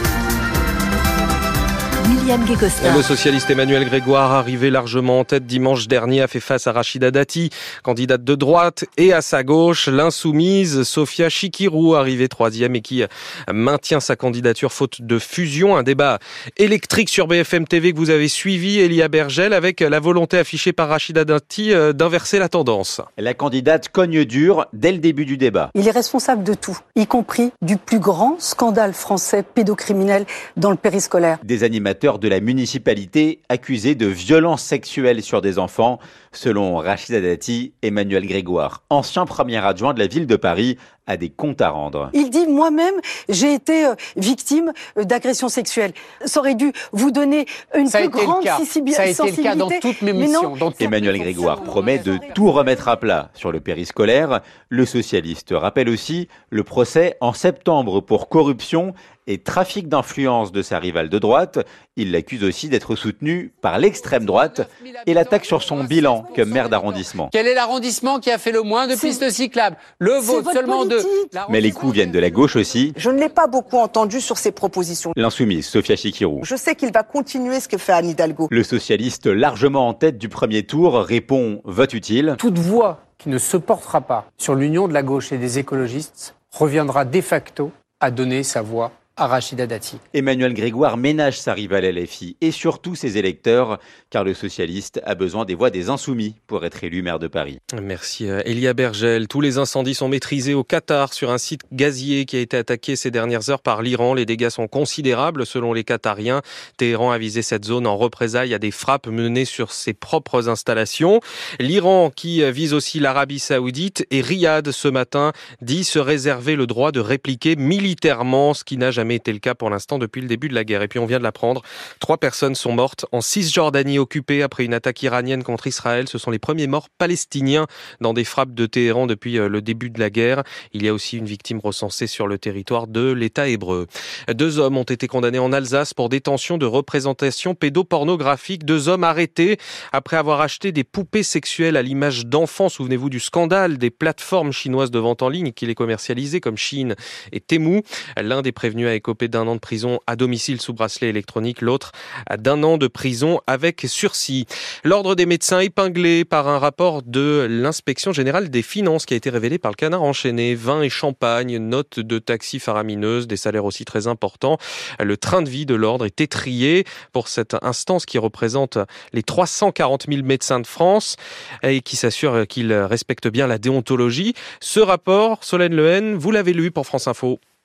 Le socialiste Emmanuel Grégoire, arrivé largement en tête dimanche dernier, a fait face à Rachida Dati, candidate de droite, et à sa gauche, l'insoumise Sophia Chikirou, arrivée troisième et qui maintient sa candidature faute de fusion. Un débat électrique sur B F M T V que vous avez suivi, Elia Bergel, avec la volonté affichée par Rachida Dati d'inverser la tendance. La candidate cogne dur dès le début du débat. Il est responsable de tout, y compris du plus grand scandale français pédocriminel dans le périscolaire. Des animateurs de la municipalité accusés de violences sexuelles sur des enfants, selon Rachida Dati. Emmanuel Grégoire, ancien premier adjoint de la ville de Paris, a des comptes à rendre. Il dit, moi-même, j'ai été euh, victime euh, d'agressions sexuelles. Ça aurait dû vous donner une Ça plus grande sensibilité. Ça a été le cas dans toutes mes missions. Non, Emmanuel Grégoire promet de tout remettre à plat sur le périscolaire. Le socialiste rappelle aussi le procès en septembre pour corruption et trafic d'influence de sa rivale de droite. Il l'accuse aussi d'être soutenu par l'extrême droite et l'attaque sur son bilan comme maire d'arrondissement. Quel est l'arrondissement qui a fait le moins de pistes cyclables? Le vôtre, seulement deux. Mais les coups viennent de la gauche aussi. Je ne l'ai pas beaucoup entendu sur ces propositions. L'insoumise Sophia Chikirou. Je sais qu'il va continuer ce que fait Anne Hidalgo. Le socialiste, largement en tête du premier tour, répond « vote utile ». Toute voix qui ne se portera pas sur l'union de la gauche et des écologistes reviendra de facto à donner sa voix à Rachida Dati. Emmanuel Grégoire ménage sa rivale L F I et surtout ses électeurs, car le socialiste a besoin des voix des insoumis pour être élu maire de Paris. Merci Elia Bergel. Tous les incendies sont maîtrisés au Qatar sur un site gazier qui a été attaqué ces dernières heures par l'Iran. Les dégâts sont considérables selon les Qatariens. Téhéran a visé cette zone en représailles à des frappes menées sur ses propres installations. L'Iran qui vise aussi l'Arabie Saoudite et Riyad ce matin dit se réserver le droit de répliquer militairement, ce qui n'a jamais été le cas pour l'instant depuis le début de la guerre. Et puis on vient de l'apprendre, trois personnes sont mortes en Cisjordanie occupée après une attaque iranienne contre Israël. Ce sont les premiers morts palestiniens dans des frappes de Téhéran depuis le début de la guerre. Il y a aussi une victime recensée sur le territoire de l'État hébreu. Deux hommes ont été condamnés en Alsace pour détention de représentation pédopornographique. Deux hommes arrêtés après avoir acheté des poupées sexuelles à l'image d'enfants. Souvenez-vous du scandale des plateformes chinoises de vente en ligne qui les commercialisaient comme Shein et Temu. L'un des prévenus a écopé d'un an de prison à domicile sous bracelet électronique, l'autre d'un an de prison avec sursis. L'ordre des médecins épinglé par un rapport de l'inspection générale des finances qui a été révélé par le Canard enchaîné. Vin et champagne, notes de taxi faramineuses, des salaires aussi très importants. Le train de vie de l'ordre est étrillé pour cette instance qui représente les trois cent quarante mille médecins de France et qui s'assure qu'ils respectent bien la déontologie. Ce rapport, Solène Lehen, vous l'avez lu pour France Info.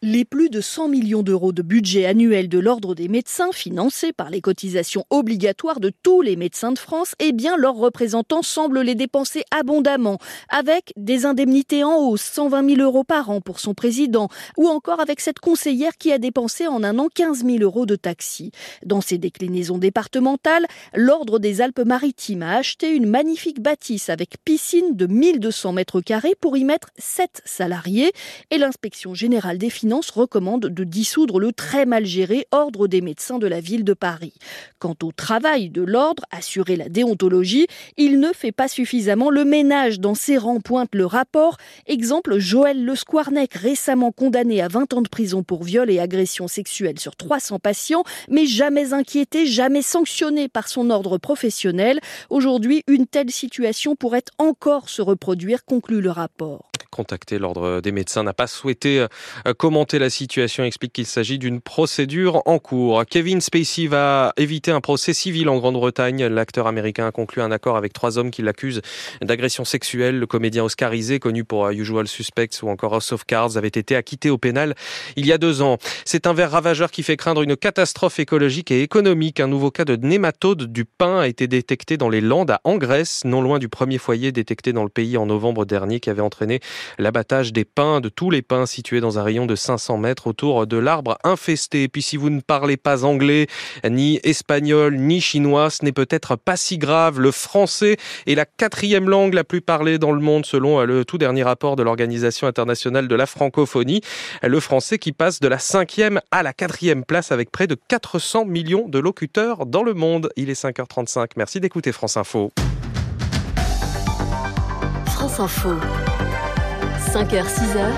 Les plus de cent millions d'euros de budget annuel de l'Ordre des médecins, financés par les cotisations obligatoires de tous les médecins de France, eh bien leurs représentants semblent les dépenser abondamment, avec des indemnités en hausse, cent vingt mille euros par an pour son président, ou encore avec cette conseillère qui a dépensé en un an quinze mille euros de taxis. Dans ses déclinaisons départementales, l'Ordre des Alpes-Maritimes a acheté une magnifique bâtisse avec piscine de mille deux cents mètres carrés pour y mettre sept salariés, et l'inspection générale des finances recommande de dissoudre le très mal géré Ordre des médecins de la ville de Paris. Quant au travail de l'ordre, assurer la déontologie, il ne fait pas suffisamment le ménage dans ses rangs, pointe le rapport. Exemple, Joël Le Squarnec, récemment condamné à vingt ans de prison pour viol et agression sexuelle sur trois cents patients, mais jamais inquiété, jamais sanctionné par son ordre professionnel. Aujourd'hui, une telle situation pourrait encore se reproduire, conclut le rapport. Contacté, l'Ordre des médecins n'a pas souhaité commenter la situation, explique qu'il s'agit d'une procédure en cours. Kevin Spacey va éviter un procès civil en Grande-Bretagne. L'acteur américain a conclu un accord avec trois hommes qui l'accusent d'agression sexuelle. Le comédien oscarisé, connu pour Usual Suspects ou encore House of Cards, avait été acquitté au pénal il y a deux ans. C'est un ver ravageur qui fait craindre une catastrophe écologique et économique. Un nouveau cas de nématode du pin a été détecté dans les Landes à Angresse, non loin du premier foyer détecté dans le pays en novembre dernier qui avait entraîné l'abattage des pins, de tous les pins situés dans un rayon de cinq cents mètres autour de l'arbre infesté. Et puis si vous ne parlez pas anglais, ni espagnol, ni chinois, ce n'est peut-être pas si grave. Le français est la quatrième langue la plus parlée dans le monde selon le tout dernier rapport de l'Organisation internationale de la francophonie. Le français qui passe de la cinquième à la quatrième place avec près de quatre cents millions de locuteurs dans le monde. Il est cinq heures trente-cinq. Merci d'écouter France Info. France Info. cinq heures, six heures.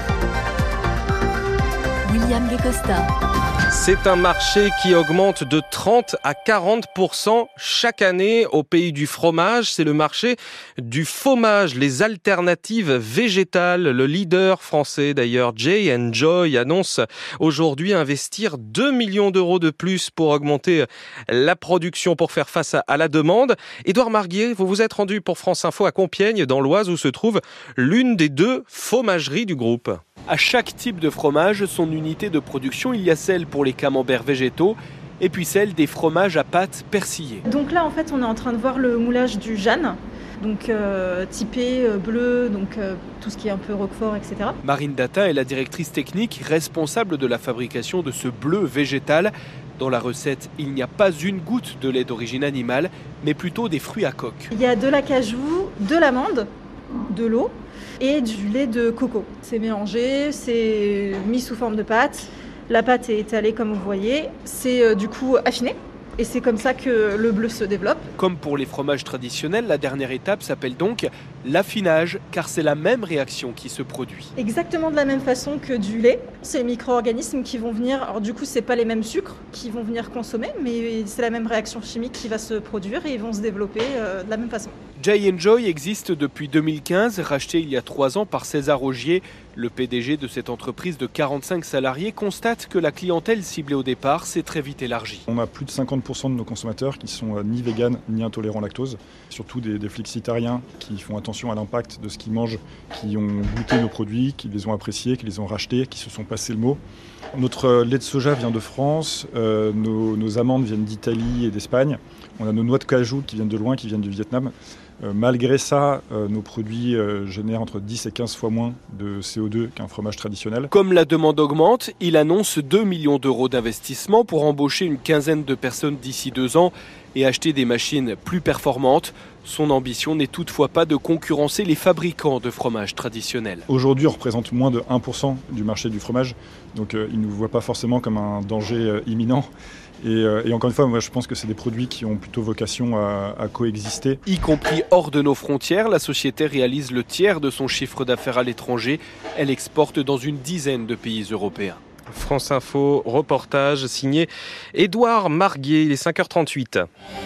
William Guécosta. C'est un marché qui augmente de trente à quarante pour cent chaque année au pays du fromage. C'est le marché du fromage, les alternatives végétales. Le leader français d'ailleurs, J and Joy, annonce aujourd'hui investir deux millions d'euros de plus pour augmenter la production, pour faire face à la demande. Édouard Marguier, vous vous êtes rendu pour France Info à Compiègne, dans l'Oise, où se trouve l'une des deux fromageries du groupe. À chaque type de fromage, son unité de production, il y a celle pour les camemberts végétaux et puis celle des fromages à pâte persillée. Donc là, en fait, on est en train de voir le moulage du Jeanne, donc euh, typé, euh, bleu, donc euh, tout ce qui est un peu roquefort, et cetera. Marine Datin est la directrice technique responsable de la fabrication de ce bleu végétal. Dans la recette, il n'y a pas une goutte de lait d'origine animale, mais plutôt des fruits à coque. Il y a de l'acajou, de l'amande, de l'eau et du lait de coco. C'est mélangé, c'est mis sous forme de pâte. La pâte est étalée comme vous voyez. C'est euh, du coup affiné. Et c'est comme ça que le bleu se développe. Comme pour les fromages traditionnels, la dernière étape s'appelle donc l'affinage, car c'est la même réaction qui se produit. Exactement de la même façon que du lait. C'est les micro-organismes qui vont venir, alors du coup c'est pas les mêmes sucres qui vont venir consommer, mais c'est la même réaction chimique qui va se produire et ils vont se développer euh, de la même façon. J and Joy existe depuis deux mille quinze, racheté il y a trois ans par César Augier. Le P D G de cette entreprise de quarante-cinq salariés constate que la clientèle ciblée au départ s'est très vite élargie. On a plus de cinquante pour cent de nos consommateurs qui sont ni véganes ni intolérants au lactose, surtout des, des flexitariens qui font attention à l'impact de ce qu'ils mangent, qui ont goûté nos produits, qui les ont appréciés, qui les ont rachetés, qui se sont passés le mot. Notre lait de soja vient de France, euh, nos, nos amandes viennent d'Italie et d'Espagne, on a nos noix de cajou qui viennent de loin, qui viennent du Vietnam. Euh, malgré ça, euh, nos produits euh, génèrent entre dix et quinze fois moins de C O deux qu'un fromage traditionnel. Comme la demande augmente, il annonce deux millions d'euros d'investissement pour embaucher une quinzaine de personnes d'ici deux ans et acheter des machines plus performantes. Son ambition n'est toutefois pas de concurrencer les fabricants de fromages traditionnels. Aujourd'hui, on représente moins de un pour cent du marché du fromage, donc euh, ils ne nous voient pas forcément comme un danger euh, imminent. Et, euh, et encore une fois, moi je pense que c'est des produits qui ont plutôt vocation à, à coexister. Y compris hors de nos frontières, la société réalise le tiers de son chiffre d'affaires à l'étranger. Elle exporte dans une dizaine de pays européens. France Info, reportage signé Édouard Marguier, il est cinq heures trente-huit.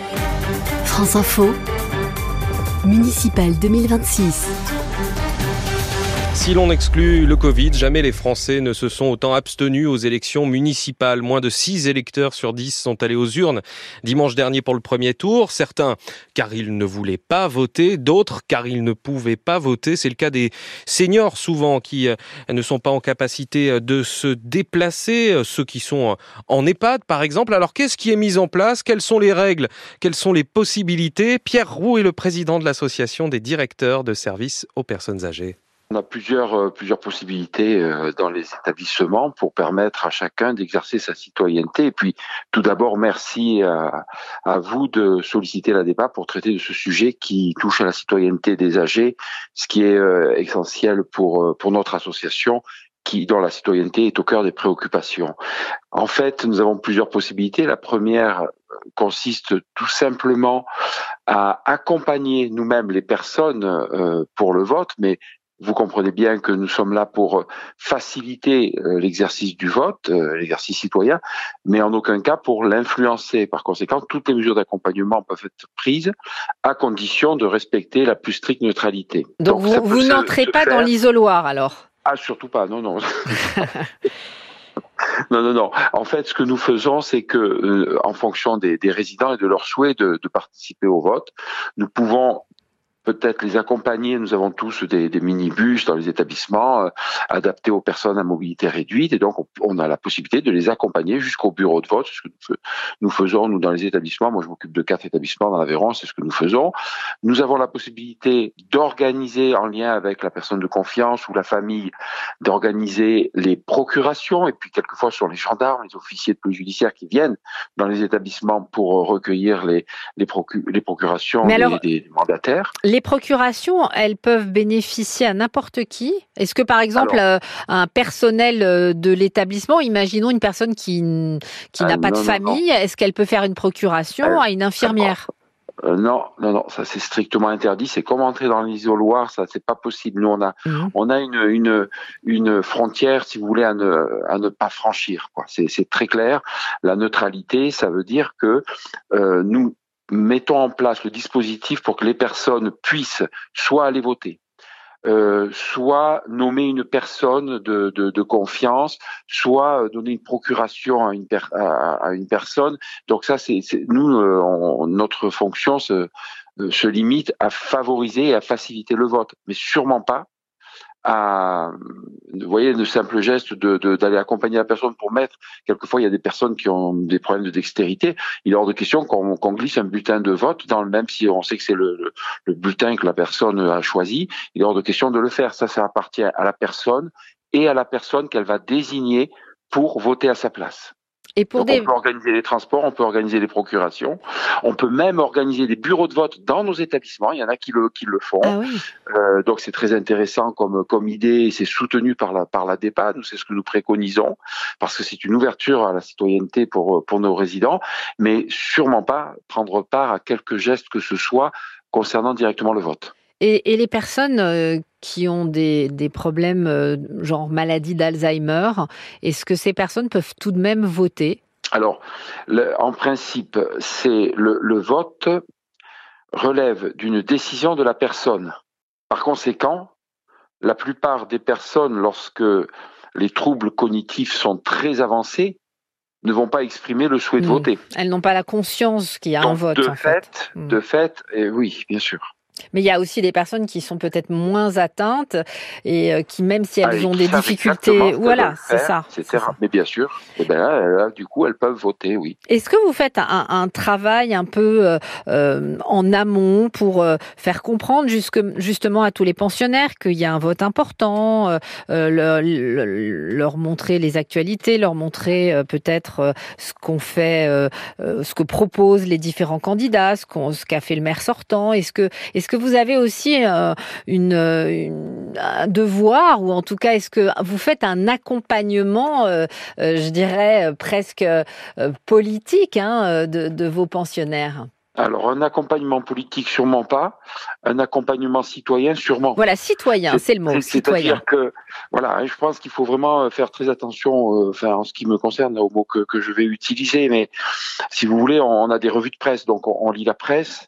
France Info, municipal deux mille vingt-six. Si l'on exclut le Covid, jamais les Français ne se sont autant abstenus aux élections municipales. Moins de six électeurs sur dix sont allés aux urnes dimanche dernier pour le premier tour. Certains car ils ne voulaient pas voter, d'autres car ils ne pouvaient pas voter. C'est le cas des seniors souvent qui ne sont pas en capacité de se déplacer, ceux qui sont en EHPAD par exemple. Alors qu'est-ce qui est mis en place? Quelles sont les règles? Quelles sont les possibilités? Pierre Roux est le président de l'association des directeurs de services aux personnes âgées. On a plusieurs, euh, plusieurs possibilités euh, dans les établissements pour permettre à chacun d'exercer sa citoyenneté. Et puis, tout d'abord, merci à, à vous de solliciter la débat pour traiter de ce sujet qui touche à la citoyenneté des âgés, ce qui est euh, essentiel pour, pour notre association, qui, dont la citoyenneté est au cœur des préoccupations. En fait, nous avons plusieurs possibilités. La première consiste tout simplement à accompagner nous-mêmes les personnes euh, pour le vote, mais vous comprenez bien que nous sommes là pour faciliter l'exercice du vote, l'exercice citoyen, mais en aucun cas pour l'influencer. Par conséquent, toutes les mesures d'accompagnement peuvent être prises à condition de respecter la plus stricte neutralité. Donc, Donc vous, vous n'entrez pas faire... dans l'isoloir alors? Ah, surtout pas, non, non. Non, non, non. En fait, ce que nous faisons, c'est que, euh, en fonction des, des résidents et de leur souhait de, de participer au vote, nous pouvons peut-être les accompagner. Nous avons tous des, des minibus dans les établissements euh, adaptés aux personnes à mobilité réduite, et donc on, on a la possibilité de les accompagner jusqu'au bureau de vote. C'est ce que nous faisons, nous, dans les établissements. Moi, je m'occupe de quatre établissements dans l'Aveyron, c'est ce que nous faisons. Nous avons la possibilité d'organiser, en lien avec la personne de confiance ou la famille, d'organiser les procurations, et puis quelquefois ce sont les gendarmes, les officiers de police judiciaire qui viennent dans les établissements pour recueillir les, les, procu- les procurations des, alors... des mandataires. Les procurations, elles peuvent bénéficier à n'importe qui? Est-ce que, par exemple, Alors, euh, un personnel de l'établissement, imaginons une personne qui, qui euh, n'a pas non, de famille, non, non. est-ce qu'elle peut faire une procuration euh, à une infirmière? Euh, non, non, non, ça c'est strictement interdit. C'est comme entrer dans l'isoloir, ça c'est pas possible. Nous on a, mmh. on a une, une, une frontière, si vous voulez, à ne, à ne pas franchir, quoi. C'est, c'est très clair. La neutralité, ça veut dire que euh, nous mettons en place le dispositif pour que les personnes puissent soit aller voter, euh, soit nommer une personne de, de, de confiance, soit donner une procuration à une, per, à, à une personne. Donc ça, c'est, c'est nous, euh, on, notre fonction se, se limite à favoriser et à faciliter le vote, mais sûrement pas à, vous voyez, le simple geste de, de, d'aller accompagner la personne pour mettre, quelquefois il y a des personnes qui ont des problèmes de dextérité, il est hors de question qu'on, qu'on glisse un bulletin de vote dans le, même si on sait que c'est le, le, le bulletin que la personne a choisi, il est hors de question de le faire. Ça, ça appartient à la personne et à la personne qu'elle va désigner pour voter à sa place. Et pour donc des... on peut organiser les transports, on peut organiser les procurations, on peut même organiser des bureaux de vote dans nos établissements. Il y en a qui le qui le font. Ah oui. euh, donc c'est très intéressant comme comme idée, et c'est soutenu par la par la DEPA. Nous, c'est ce que nous préconisons parce que c'est une ouverture à la citoyenneté pour pour nos résidents, mais sûrement pas prendre part à quelque geste que ce soit concernant directement le vote. Et, et les personnes euh, qui ont des, des problèmes euh, genre maladie d'Alzheimer, est-ce que ces personnes peuvent tout de même voter? Alors, le, en principe, c'est le, le vote relève d'une décision de la personne. Par conséquent, la plupart des personnes, lorsque les troubles cognitifs sont très avancés, ne vont pas exprimer le souhait mmh. de voter. Elles n'ont pas la conscience qu'il y a Donc, un vote. De en fait, fait. Mmh. de fait, et oui, bien sûr. Mais il y a aussi des personnes qui sont peut-être moins atteintes et qui, même si elles ah, ont des difficultés, voilà, c'est ça, c'est ça. Mais bien sûr, et ben là, là, du coup, elles peuvent voter, oui. Est-ce que vous faites un, un travail un peu euh, en amont pour euh, faire comprendre jusque, justement à tous les pensionnaires qu'il y a un vote important, euh, leur, leur montrer les actualités, leur montrer euh, peut-être euh, ce qu'on fait, euh, euh, ce que proposent les différents candidats, ce, qu'on, ce qu'a fait le maire sortant. Est-ce que, est-ce que vous avez aussi euh, une, une, un devoir, ou en tout cas, est-ce que vous faites un accompagnement, euh, euh, je dirais, euh, presque euh, politique hein, de, de vos pensionnaires? Alors, un accompagnement politique, sûrement pas. Un accompagnement citoyen, sûrement. Voilà, citoyen, c'est, c'est le mot, c'est, citoyen. C'est-à-dire que, voilà, je pense qu'il faut vraiment faire très attention, euh, enfin, en ce qui me concerne, au mot que, que je vais utiliser, mais si vous voulez, on, on a des revues de presse, donc on, on lit la presse.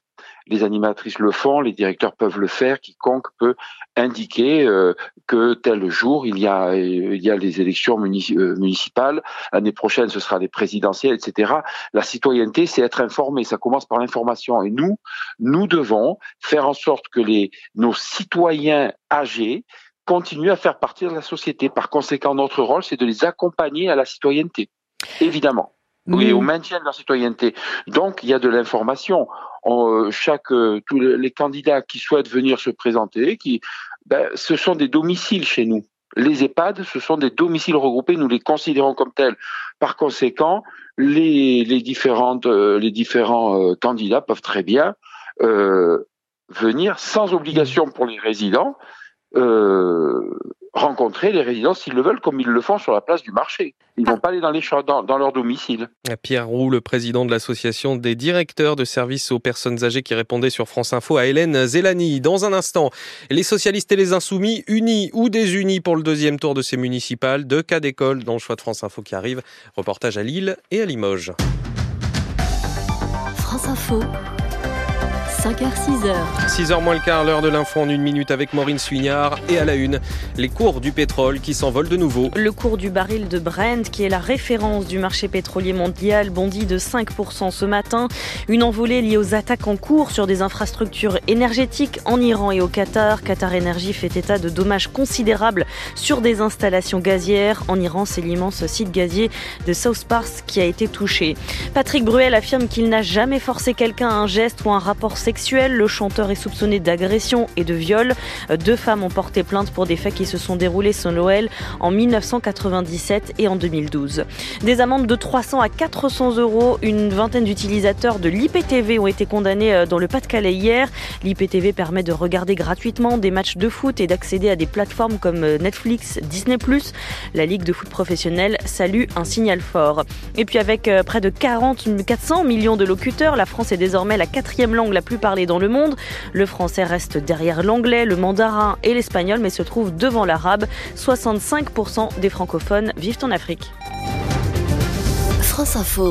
les animatrices le font, les directeurs peuvent le faire, quiconque peut indiquer euh, que tel jour il y a il y a les élections munici- euh, municipales, l'année prochaine ce sera les présidentielles, et cetera. La citoyenneté, c'est être informé, ça commence par l'information. Et nous, nous devons faire en sorte que les nos citoyens âgés continuent à faire partie de la société. Par conséquent, notre rôle, c'est de les accompagner à la citoyenneté, évidemment. Oui, au maintien de la citoyenneté. Donc, il y a de l'information. On, chaque, euh, tous les candidats qui souhaitent venir se présenter, qui, ben, ce sont des domiciles chez nous. Les EHPAD, ce sont des domiciles regroupés. Nous les considérons comme tels. Par conséquent, les, les différentes, euh, les différents euh, candidats peuvent très bien euh, venir sans obligation pour les résidents. Euh, rencontrer les résidents s'ils le veulent, comme ils le font sur la place du marché. Ils vont pas aller dans, les ch- dans, dans leur domicile. Pierre Roux, le président de l'association des directeurs de services aux personnes âgées, qui répondait sur France Info à Hélène Zélani. Dans un instant, les socialistes et les insoumis, unis ou désunis pour le deuxième tour de ces municipales. Deux cas d'école dans le choix de France Info qui arrive. Reportage à Lille et à Limoges. France Info. cinq heures six heures. six heures moins le quart, l'heure de l'info en une minute avec Maureen Suignard. Et à la une, les cours du pétrole qui s'envolent de nouveau. Le cours du baril de Brent, qui est la référence du marché pétrolier mondial, bondit de cinq pour cent ce matin. Une envolée liée aux attaques en cours sur des infrastructures énergétiques en Iran et au Qatar. Qatar Energy fait état de dommages considérables sur des installations gazières. En Iran, c'est l'immense site gazier de South Pars qui a été touché. Patrick Bruel affirme qu'il n'a jamais forcé quelqu'un à un geste ou un rapport sexuel. Le chanteur est soupçonné d'agression et de viol. Deux femmes ont porté plainte pour des faits qui se sont déroulés ce Noël en dix-neuf cent quatre-vingt-dix-sept et en deux mille douze. Des amendes de trois cents à quatre cents euros. Une vingtaine d'utilisateurs de l'I P T V ont été condamnés dans le Pas-de-Calais hier. L'I P T V permet de regarder gratuitement des matchs de foot et d'accéder à des plateformes comme Netflix, Disney plus. La Ligue de foot professionnelle salue un signal fort. Et puis avec près de quarante, quatre cents millions de locuteurs, la France est désormais la quatrième langue la plus parlée dans le monde. Le français reste derrière l'anglais, le mandarin et l'espagnol, mais se trouve devant l'arabe. soixante-cinq pour cent des francophones vivent en Afrique. France Info.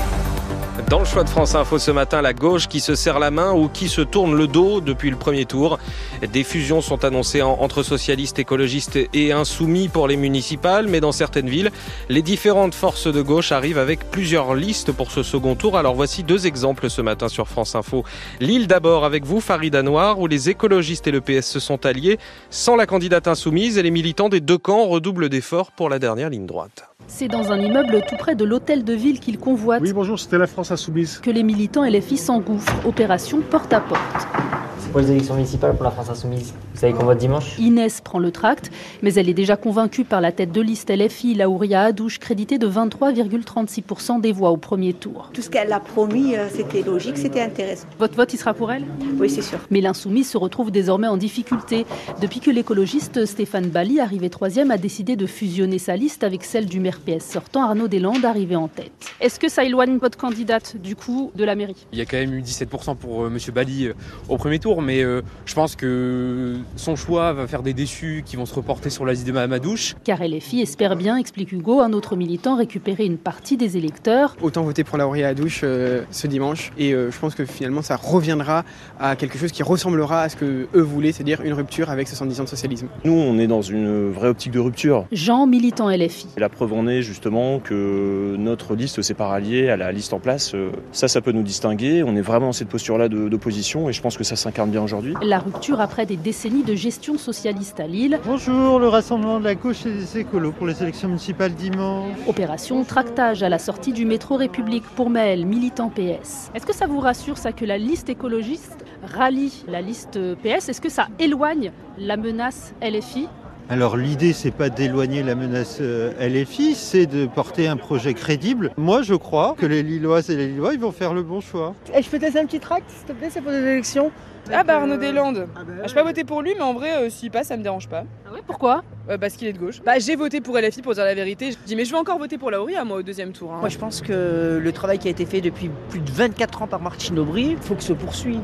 Dans le choix de France Info ce matin, la gauche qui se serre la main ou qui se tourne le dos depuis le premier tour. Des fusions sont annoncées entre socialistes, écologistes et insoumis pour les municipales, mais dans certaines villes, les différentes forces de gauche arrivent avec plusieurs listes pour ce second tour. Alors voici deux exemples ce matin sur France Info. Lille d'abord avec vous, Farida Noir, où les écologistes et le P S se sont alliés sans la candidate insoumise et les militants des deux camps redoublent d'efforts pour la dernière ligne droite. C'est dans un immeuble tout près de l'hôtel de ville qu'ils convoitent. Oui, bonjour, c'était la France Insoumise. Que les militants L F I s'engouffrent. Opération porte à porte. C'est pour les élections municipales pour la France Insoumise. Vous savez qu'on vote dimanche ? Inès prend le tract, mais elle est déjà convaincue par la tête de liste L F I, Laouria Hadouche, créditée de vingt-trois virgule trente-six pour cent des voix au premier tour. Tout ce qu'elle a promis, c'était logique, c'était intéressant. Votre vote, il sera pour elle ? Oui, c'est sûr. Mais l'insoumise se retrouve désormais en difficulté. Depuis que l'écologiste Stéphane Bally, arrivé troisième, a décidé de fusionner sa liste avec celle du maire P S sortant, Arnaud Deslandes, arrivé en tête. Est-ce que ça éloigne votre candidate, du coup, de la mairie ? Il y a quand même eu dix-sept pour cent pour euh, M. Bally euh, au premier tour, mais euh, je pense que son choix va faire des déçus qui vont se reporter sur la liste de Mme Hadouche. Car L F I espère bien, explique Hugo, un autre militant, récupérer une partie des électeurs. Autant voter pour Laouria Hadouche euh, ce dimanche, et euh, je pense que finalement ça reviendra à quelque chose qui ressemblera à ce que eux voulaient, c'est-à-dire une rupture avec soixante-dix ans de socialisme. Nous, on est dans une vraie optique de rupture. Jean, militant L F I. Et la preuve en est justement que notre liste s'est pas ralliée à la liste en place. Ça, ça peut nous distinguer. On est vraiment dans cette posture-là de, d'opposition et je pense que ça s'incarne bien aujourd'hui. La rupture après des décennies de gestion socialiste à Lille. Bonjour, le rassemblement de la gauche et des écolos pour les élections municipales dimanche. Opération tractage à la sortie du métro République pour Maël, militant P S. Est-ce que ça vous rassure ça que la liste écologiste rallie la liste P S ? Est-ce que ça éloigne la menace L F I ? Alors l'idée, c'est pas d'éloigner la menace L F I, c'est de porter un projet crédible. Moi, je crois que les Lilloises et les Lillois, ils vont faire le bon choix. Et je peux te laisser un petit tract, s'il te plaît, c'est pour les élections. Ah bah Arnaud Deslandes. Ah bah, je n'ai pas voté pour lui, mais en vrai, euh, s'il passe, ça me dérange pas. Ah ouais, pourquoi ? euh, Parce qu'il est de gauche. Bah j'ai voté pour L F I pour dire la vérité. Je dis mais je vais encore voter pour Laouria moi au deuxième tour. Hein. Moi je pense que le travail qui a été fait depuis plus de vingt-quatre ans par Martine Aubry, il faut que se poursuive.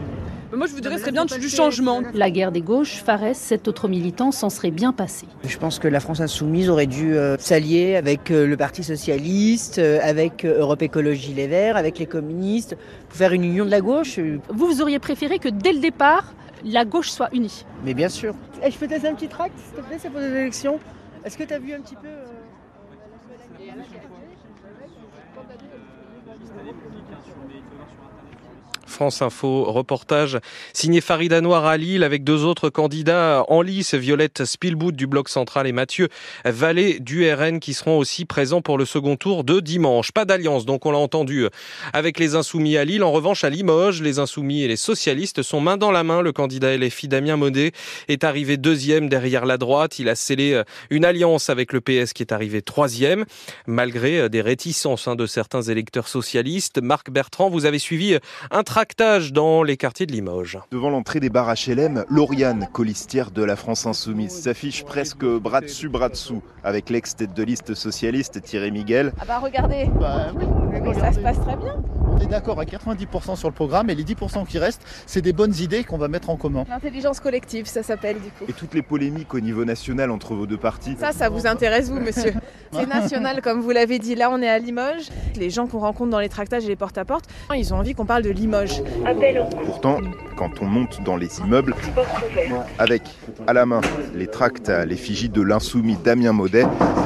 Moi, je vous dirais, ce serait bien du changement. La guerre des gauches, Farès, cet autre militant, s'en serait bien passé. Je pense que la France Insoumise aurait dû euh, s'allier avec euh, le Parti Socialiste, euh, avec euh, Europe Écologie Les Verts, avec les communistes, pour faire une union de la gauche. Vous, vous auriez préféré que dès le départ, la gauche soit unie? Mais bien sûr. Et je peux te laisser un petit tract, s'il te plaît, c'est pour les élections. Est-ce que tu as vu un petit peu... Euh... France Info, reportage signé Farid Anouar à Lille avec deux autres candidats en lice, Violette Spielbout du Bloc Central et Mathieu Vallée du R N qui seront aussi présents pour le second tour de dimanche. Pas d'alliance, donc on l'a entendu, avec les Insoumis à Lille. En revanche, à Limoges, les Insoumis et les socialistes sont main dans la main. Le candidat L F I Damien Maudet est arrivé deuxième derrière la droite. Il a scellé une alliance avec le P S qui est arrivé troisième, malgré des réticences de certains électeurs socialistes. Marc Bertrand, vous avez suivi un tractage dans les quartiers de Limoges. Devant l'entrée des bars H L M, Lauriane, colistière de la France Insoumise, s'affiche presque bras dessus, bras dessous avec l'ex-tête de liste socialiste Thierry Miguel. Ah bah regardez, bah, oui, oui, ça se passe très bien. On est d'accord à quatre-vingt-dix pour cent sur le programme et les dix pour cent qui restent, c'est des bonnes idées qu'on va mettre en commun. L'intelligence collective, ça s'appelle du coup. Et toutes les polémiques au niveau national entre vos deux partis. Ça, ça vous intéresse vous, monsieur? C'est national, comme vous l'avez dit. Là, on est à Limoges. Les gens qu'on rencontre dans les tractages et les porte-à-porte, ils ont envie qu'on parle de Limoges. Pourtant, quand on monte dans les immeubles, avec à la main les tracts à l'effigie de l'insoumis Damien Maudet,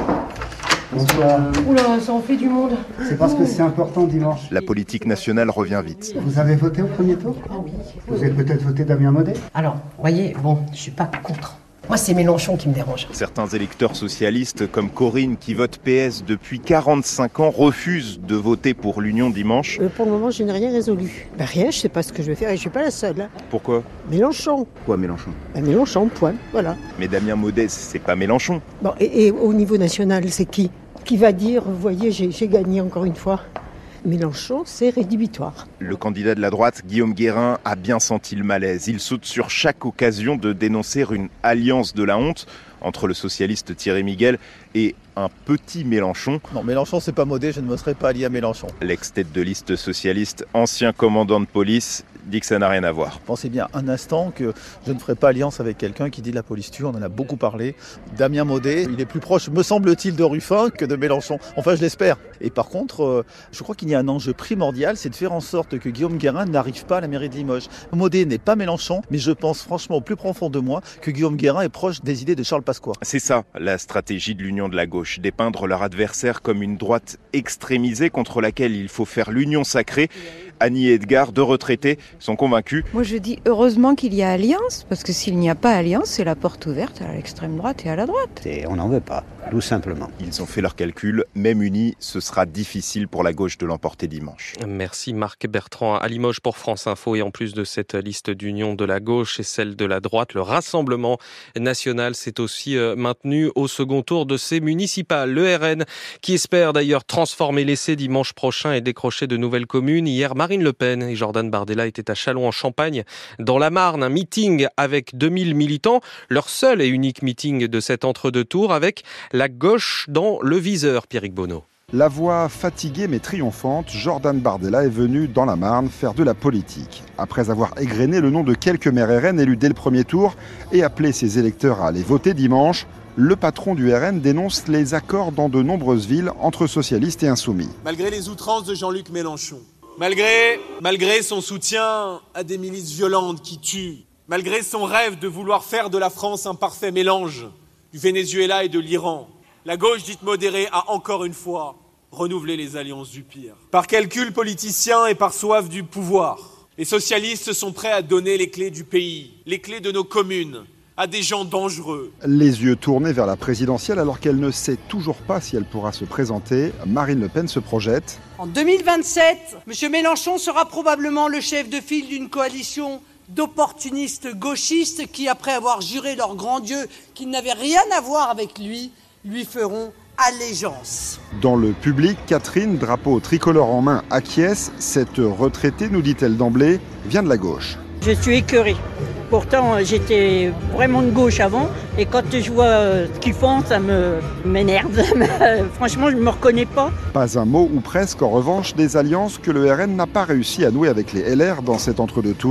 bonsoir. Oula, ça en fait du monde. C'est parce que c'est important dimanche. La politique nationale revient vite. Vous avez voté au premier tour? Ah oui. Vous avez peut-être voté Damien Maudet? Alors, voyez, bon, je suis pas contre. Moi, c'est Mélenchon qui me dérange. Certains électeurs socialistes, comme Corinne, qui vote P S depuis quarante-cinq ans, refusent de voter pour l'Union dimanche. Euh, pour le moment, je n'ai rien résolu. Ben, rien, je sais pas ce que je vais faire et je suis pas la seule. Hein. Pourquoi? Mélenchon. Quoi, Mélenchon? Ben, Mélenchon, point, voilà. Mais Damien Maudet, c'est pas Mélenchon. Bon, et, et au niveau national, c'est qui? Qui va dire, vous voyez, j'ai, j'ai gagné encore une fois? Mélenchon, c'est rédhibitoire. Le candidat de la droite, Guillaume Guérin, a bien senti le malaise. Il saute sur chaque occasion de dénoncer une alliance de la honte entre le socialiste Thierry Miguel et un petit Mélenchon. Non, Mélenchon, c'est pas Maudet, je ne me serais pas allié à Mélenchon. L'ex-tête de liste socialiste, ancien commandant de police, dit que ça n'a rien à voir. Pensez bien un instant que je ne ferai pas alliance avec quelqu'un qui dit la police tue, on en a beaucoup parlé. Damien Maudet, il est plus proche, me semble-t-il, de Ruffin que de Mélenchon. Enfin, je l'espère. Et par contre, euh, je crois qu'il y a un enjeu primordial, c'est de faire en sorte que Guillaume Guérin n'arrive pas à la mairie de Limoges. Maudet n'est pas Mélenchon, mais je pense franchement au plus profond de moi que Guillaume Guérin est proche des idées de Charles Pasqua. C'est ça, la stratégie de l'union de la gauche, dépeindre leur adversaire comme une droite extrémisée contre laquelle il faut faire l'union sacrée. Annie et Edgar, deux retraités, sont convaincus. Moi je dis heureusement qu'il y a alliance, parce que s'il n'y a pas alliance, c'est la porte ouverte à l'extrême droite et à la droite. Et on n'en veut pas, tout simplement. Ils ont fait leurs calculs, même unis, ce sera difficile pour la gauche de l'emporter dimanche. Merci Marc Bertrand à Limoges pour France Info. Et en plus de cette liste d'union de la gauche et celle de la droite, le Rassemblement national s'est aussi maintenu au second tour de ces municipales. Le R N qui espère d'ailleurs transformer l'essai dimanche prochain et décrocher de nouvelles communes. Hier, Marine Le Pen et Jordan Bardella étaient à Châlons-en-Champagne, dans la Marne, un meeting avec deux mille militants, leur seul et unique meeting de cet entre-deux tours, avec la gauche dans le viseur, Pierrick Bonneau. La voix fatiguée mais triomphante, Jordan Bardella est venu dans la Marne faire de la politique. Après avoir égrené le nom de quelques maires R N élus dès le premier tour et appelé ses électeurs à aller voter dimanche, le patron du R N dénonce les accords dans de nombreuses villes entre socialistes et insoumis. Malgré les outrances de Jean-Luc Mélenchon, malgré, malgré son soutien à des milices violentes qui tuent, malgré son rêve de vouloir faire de la France un parfait mélange du Venezuela et de l'Iran, la gauche dite modérée a encore une fois renouvelé les alliances du pire. Par calcul politicien et par soif du pouvoir, les socialistes sont prêts à donner les clés du pays, les clés de nos communes, à des gens dangereux. Les yeux tournés vers la présidentielle alors qu'elle ne sait toujours pas si elle pourra se présenter, Marine Le Pen se projette. En deux mille vingt-sept, M. Mélenchon sera probablement le chef de file d'une coalition d'opportunistes gauchistes qui, après avoir juré leur grand Dieu qu'ils n'avaient rien à voir avec lui, lui feront allégeance. Dans le public, Catherine, drapeau tricolore en main, acquiesce. Cette retraitée, nous dit-elle d'emblée, vient de la gauche. Je suis écœurée. Pourtant, j'étais vraiment de gauche avant. Et quand je vois ce qu'ils font, ça me m'énerve. Franchement, je ne me reconnais pas. Pas un mot, ou presque, en revanche, des alliances que le R N n'a pas réussi à nouer avec les L R dans cet entre-deux tours.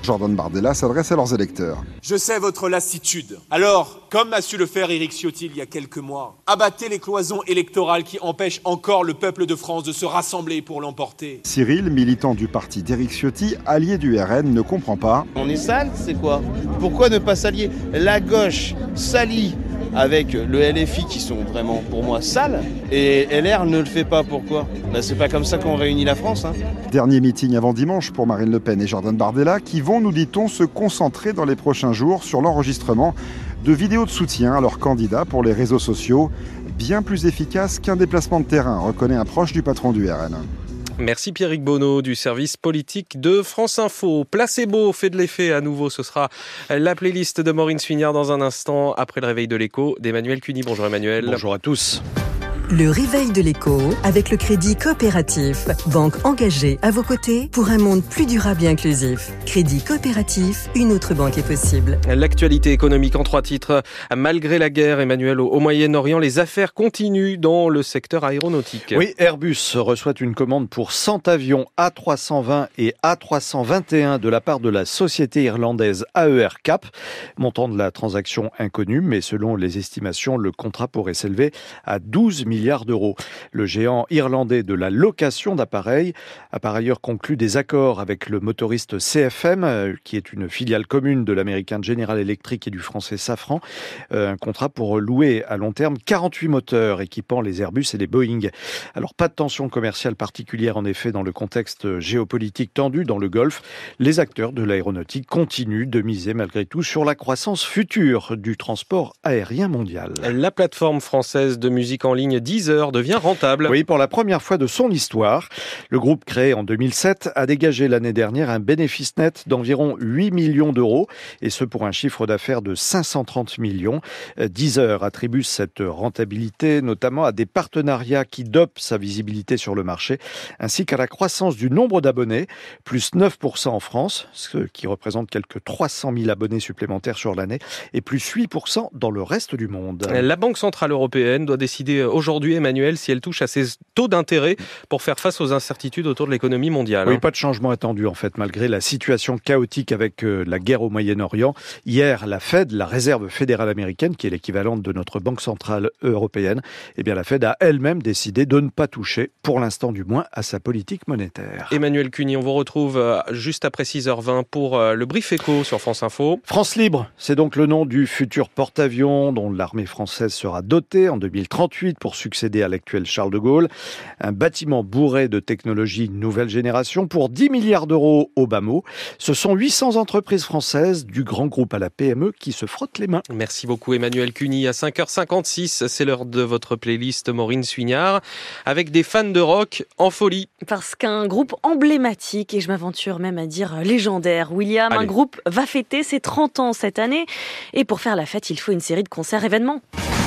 Jordan Bardella s'adresse à leurs électeurs. Je sais votre lassitude. Alors, comme a su le faire Éric Ciotti il y a quelques mois, abattez les cloisons électorales qui empêchent encore le peuple de France de se rassembler pour l'emporter. Cyril, militant du parti d'Éric Ciotti, allié du R N, ne comprend pas. On est sale, c'est quoi? Pourquoi ne pas s'allier? La gauche s'allie avec le L F I qui sont vraiment pour moi sales et L R ne le fait pas. Pourquoi? Ben, c'est pas comme ça qu'on réunit la France. Hein. Dernier meeting avant dimanche pour Marine Le Pen et Jordan Bardella qui vont, nous dit-on, se concentrer dans les prochains jours sur l'enregistrement de vidéos de soutien à leurs candidats pour les réseaux sociaux, bien plus efficace qu'un déplacement de terrain, reconnaît un proche du patron du R N. Merci Pierrick Bonneau du service politique de France Info. Placebo fait de l'effet à nouveau. Ce sera la playlist de Maureen Suignard dans un instant après le réveil de l'écho d'Emmanuel Cuny. Bonjour Emmanuel. Bonjour à tous. Le réveil de l'écho avec le Crédit Coopératif. Banque engagée à vos côtés pour un monde plus durable et inclusif. Crédit Coopératif, une autre banque est possible. L'actualité économique en trois titres. Malgré la guerre, Emmanuel, au Moyen-Orient, les affaires continuent dans le secteur aéronautique. Oui, Airbus reçoit une commande pour cent avions A trois cent vingt et A trois cent vingt et un de la part de la société irlandaise A E R Cap. Montant de la transaction inconnu, mais selon les estimations, le contrat pourrait s'élever à douze milliards d'euros. Le géant irlandais de la location d'appareils a par ailleurs conclu des accords avec le motoriste C F M, qui est une filiale commune de l'américain General Electric et du français Safran. Un contrat pour louer à long terme quarante-huit moteurs équipant les Airbus et les Boeing. Alors pas de tension commerciale particulière en effet dans le contexte géopolitique tendu dans le Golfe. Les acteurs de l'aéronautique continuent de miser malgré tout sur la croissance future du transport aérien mondial. La plateforme française de musique en ligne Deezer devient rentable. Oui, pour la première fois de son histoire. Le groupe créé en deux mille sept a dégagé l'année dernière un bénéfice net d'environ huit millions d'euros, et ce pour un chiffre d'affaires de cinq cent trente millions. Deezer attribue cette rentabilité notamment à des partenariats qui dopent sa visibilité sur le marché, ainsi qu'à la croissance du nombre d'abonnés, plus neuf pour cent en France, ce qui représente quelques trois cent mille abonnés supplémentaires sur l'année, et plus huit pour cent dans le reste du monde. La Banque Centrale Européenne doit décider aujourd'hui, Emmanuel, si elle touche à ses taux d'intérêt pour faire face aux incertitudes autour de l'économie mondiale. Oui, pas de changement attendu en fait, malgré la situation chaotique avec euh, la guerre au Moyen-Orient. Hier, la Fed, la Réserve fédérale américaine, qui est l'équivalente de notre Banque Centrale Européenne, eh bien la Fed a elle-même décidé de ne pas toucher, pour l'instant du moins, à sa politique monétaire. Emmanuel Cuny, on vous retrouve juste après six heures vingt pour le Brief Éco sur France Info. France Libre, c'est donc le nom du futur porte-avions dont l'armée française sera dotée en deux mille trente-huit pour succéder à l'actuel Charles de Gaulle. Un bâtiment bourré de technologies nouvelle génération pour dix milliards d'euros au bas mot. Ce sont huit cents entreprises françaises, du grand groupe à la P M E, qui se frottent les mains. Merci beaucoup Emmanuel Cuny. À cinq heures cinquante-six, c'est l'heure de votre playlist Maureen Suignard, avec des fans de rock en folie. Parce qu'un groupe emblématique, et je m'aventure même à dire légendaire, William, Allez. un groupe va fêter ses trente ans cette année. Et pour faire la fête, il faut une série de concerts événements.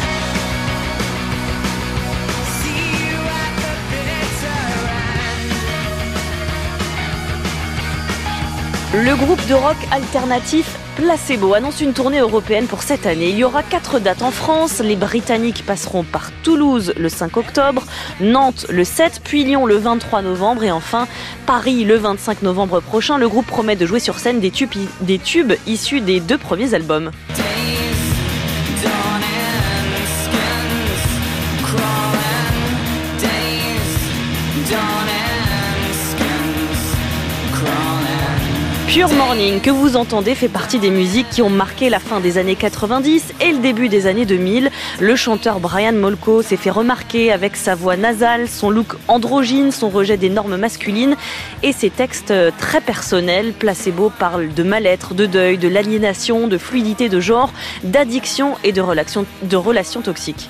Le groupe de rock alternatif Placebo annonce une tournée européenne pour cette année. Il y aura quatre dates en France. Les Britanniques passeront par Toulouse le cinq octobre, Nantes le sept, puis Lyon le vingt-trois novembre et enfin Paris le vingt-cinq novembre prochain. Le groupe promet de jouer sur scène des tubes, des tubes issus des deux premiers albums. Pure Morning, que vous entendez, fait partie des musiques qui ont marqué la fin des années quatre-vingt-dix et le début des années deux mille. Le chanteur Brian Molko s'est fait remarquer avec sa voix nasale, son look androgyne, son rejet des normes masculines et ses textes très personnels. Placebo parle de mal-être, de deuil, de l'aliénation, de fluidité de genre, d'addiction et de relations, de relations toxiques.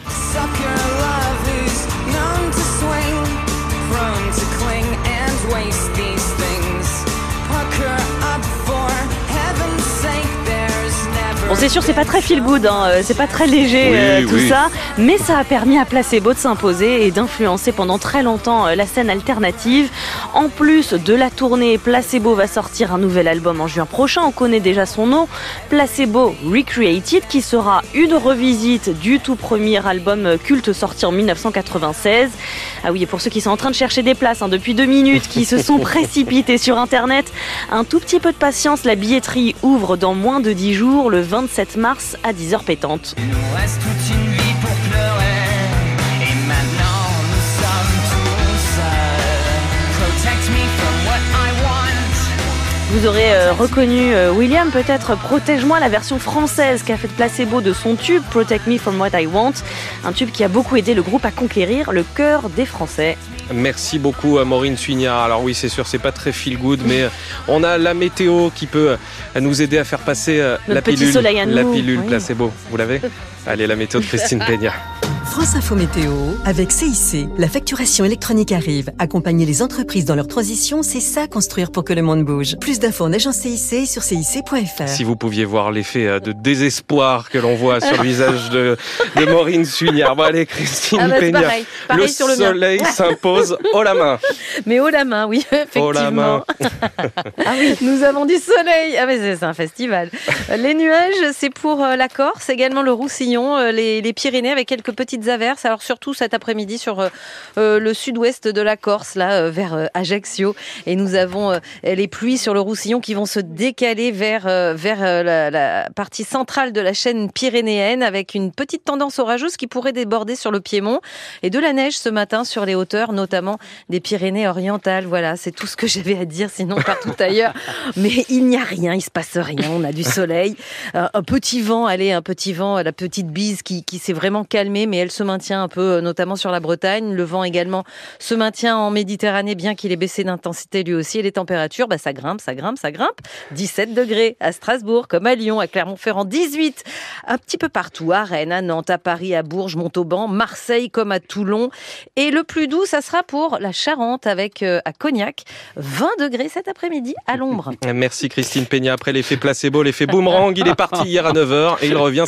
Bon, c'est sûr, c'est pas très feel good, hein, c'est pas très léger oui, euh, tout oui. ça, mais ça a permis à Placebo de s'imposer et d'influencer pendant très longtemps euh, la scène alternative. En plus de la tournée, Placebo va sortir un nouvel album en juin prochain, on connaît déjà son nom, Placebo Recreated, qui sera une revisite du tout premier album culte sorti en dix-neuf cent quatre-vingt-seize. Ah oui, et pour ceux qui sont en train de chercher des places hein, depuis deux minutes, qui se sont précipités sur Internet, un tout petit peu de patience, la billetterie ouvre dans moins de dix jours, le vingt-sept mars à dix heures pétantes. Il nous reste toute une vie pour pleurer, et maintenant nous sommes tous seuls. Protect me from what I want. Vous aurez euh, reconnu euh, William, peut-être Protège-moi, la version française qu'a fait Placebo de son tube Protect Me From What I Want, un tube qui a beaucoup aidé le groupe à conquérir le cœur des Français. Merci beaucoup à Maureen Suignard. Alors oui, c'est sûr, c'est pas très feel good, mais on a la météo qui peut nous aider à faire passer la pilule, soleil à nous. la pilule Oui. Placebo. Vous l'avez ? Allez, la météo de Christine Peña. France Info Météo, avec C I C, la facturation électronique arrive. Accompagner les entreprises dans leur transition, c'est ça construire pour que le monde bouge. Plus d'infos en agence C I C sur C I C point F R. Si vous pouviez voir l'effet de désespoir que l'on voit sur le visage de, de Maureen Suignard. Bon allez, Christine ah bah, Peña. Pareil, pareil le sur le soleil mien. s'impose haut la main. Mais haut la main, oui, effectivement. Haut la main. Ah oui, nous avons du soleil. Ah mais c'est, c'est un festival. Les nuages, c'est pour la Corse, également le Roussillon, les, les Pyrénées avec quelques petites averses. Alors surtout cet après-midi sur euh, le sud-ouest de la Corse, là, euh, vers euh, Ajaccio. Et nous avons euh, les pluies sur le Roussillon qui vont se décaler vers, euh, vers euh, la, la partie centrale de la chaîne pyrénéenne avec une petite tendance orageuse qui pourrait déborder sur le Piémont. Et de la neige ce matin sur les hauteurs, notamment des Pyrénées-Orientales. Voilà, c'est tout ce que j'avais à dire, sinon partout ailleurs. Mais il n'y a rien, il se passe rien. On a du soleil, euh, un petit vent, allez, un petit vent, la petite bise qui, qui s'est vraiment calmée, mais elle se maintient un peu, notamment sur la Bretagne. Le vent également se maintient en Méditerranée, bien qu'il ait baissé d'intensité lui aussi. Et les températures, bah, ça grimpe, ça grimpe, ça grimpe. dix-sept degrés à Strasbourg, comme à Lyon, à Clermont-Ferrand, dix-huit. Un petit peu partout, à Rennes, à Nantes, à Paris, à Bourges, Montauban, Marseille, comme à Toulon. Et le plus doux, ça sera pour la Charente, avec euh, à Cognac, vingt degrés cet après-midi à l'ombre. Merci Christine Peña. Après l'effet placebo, l'effet boomerang, il est parti hier à neuf heures et il revient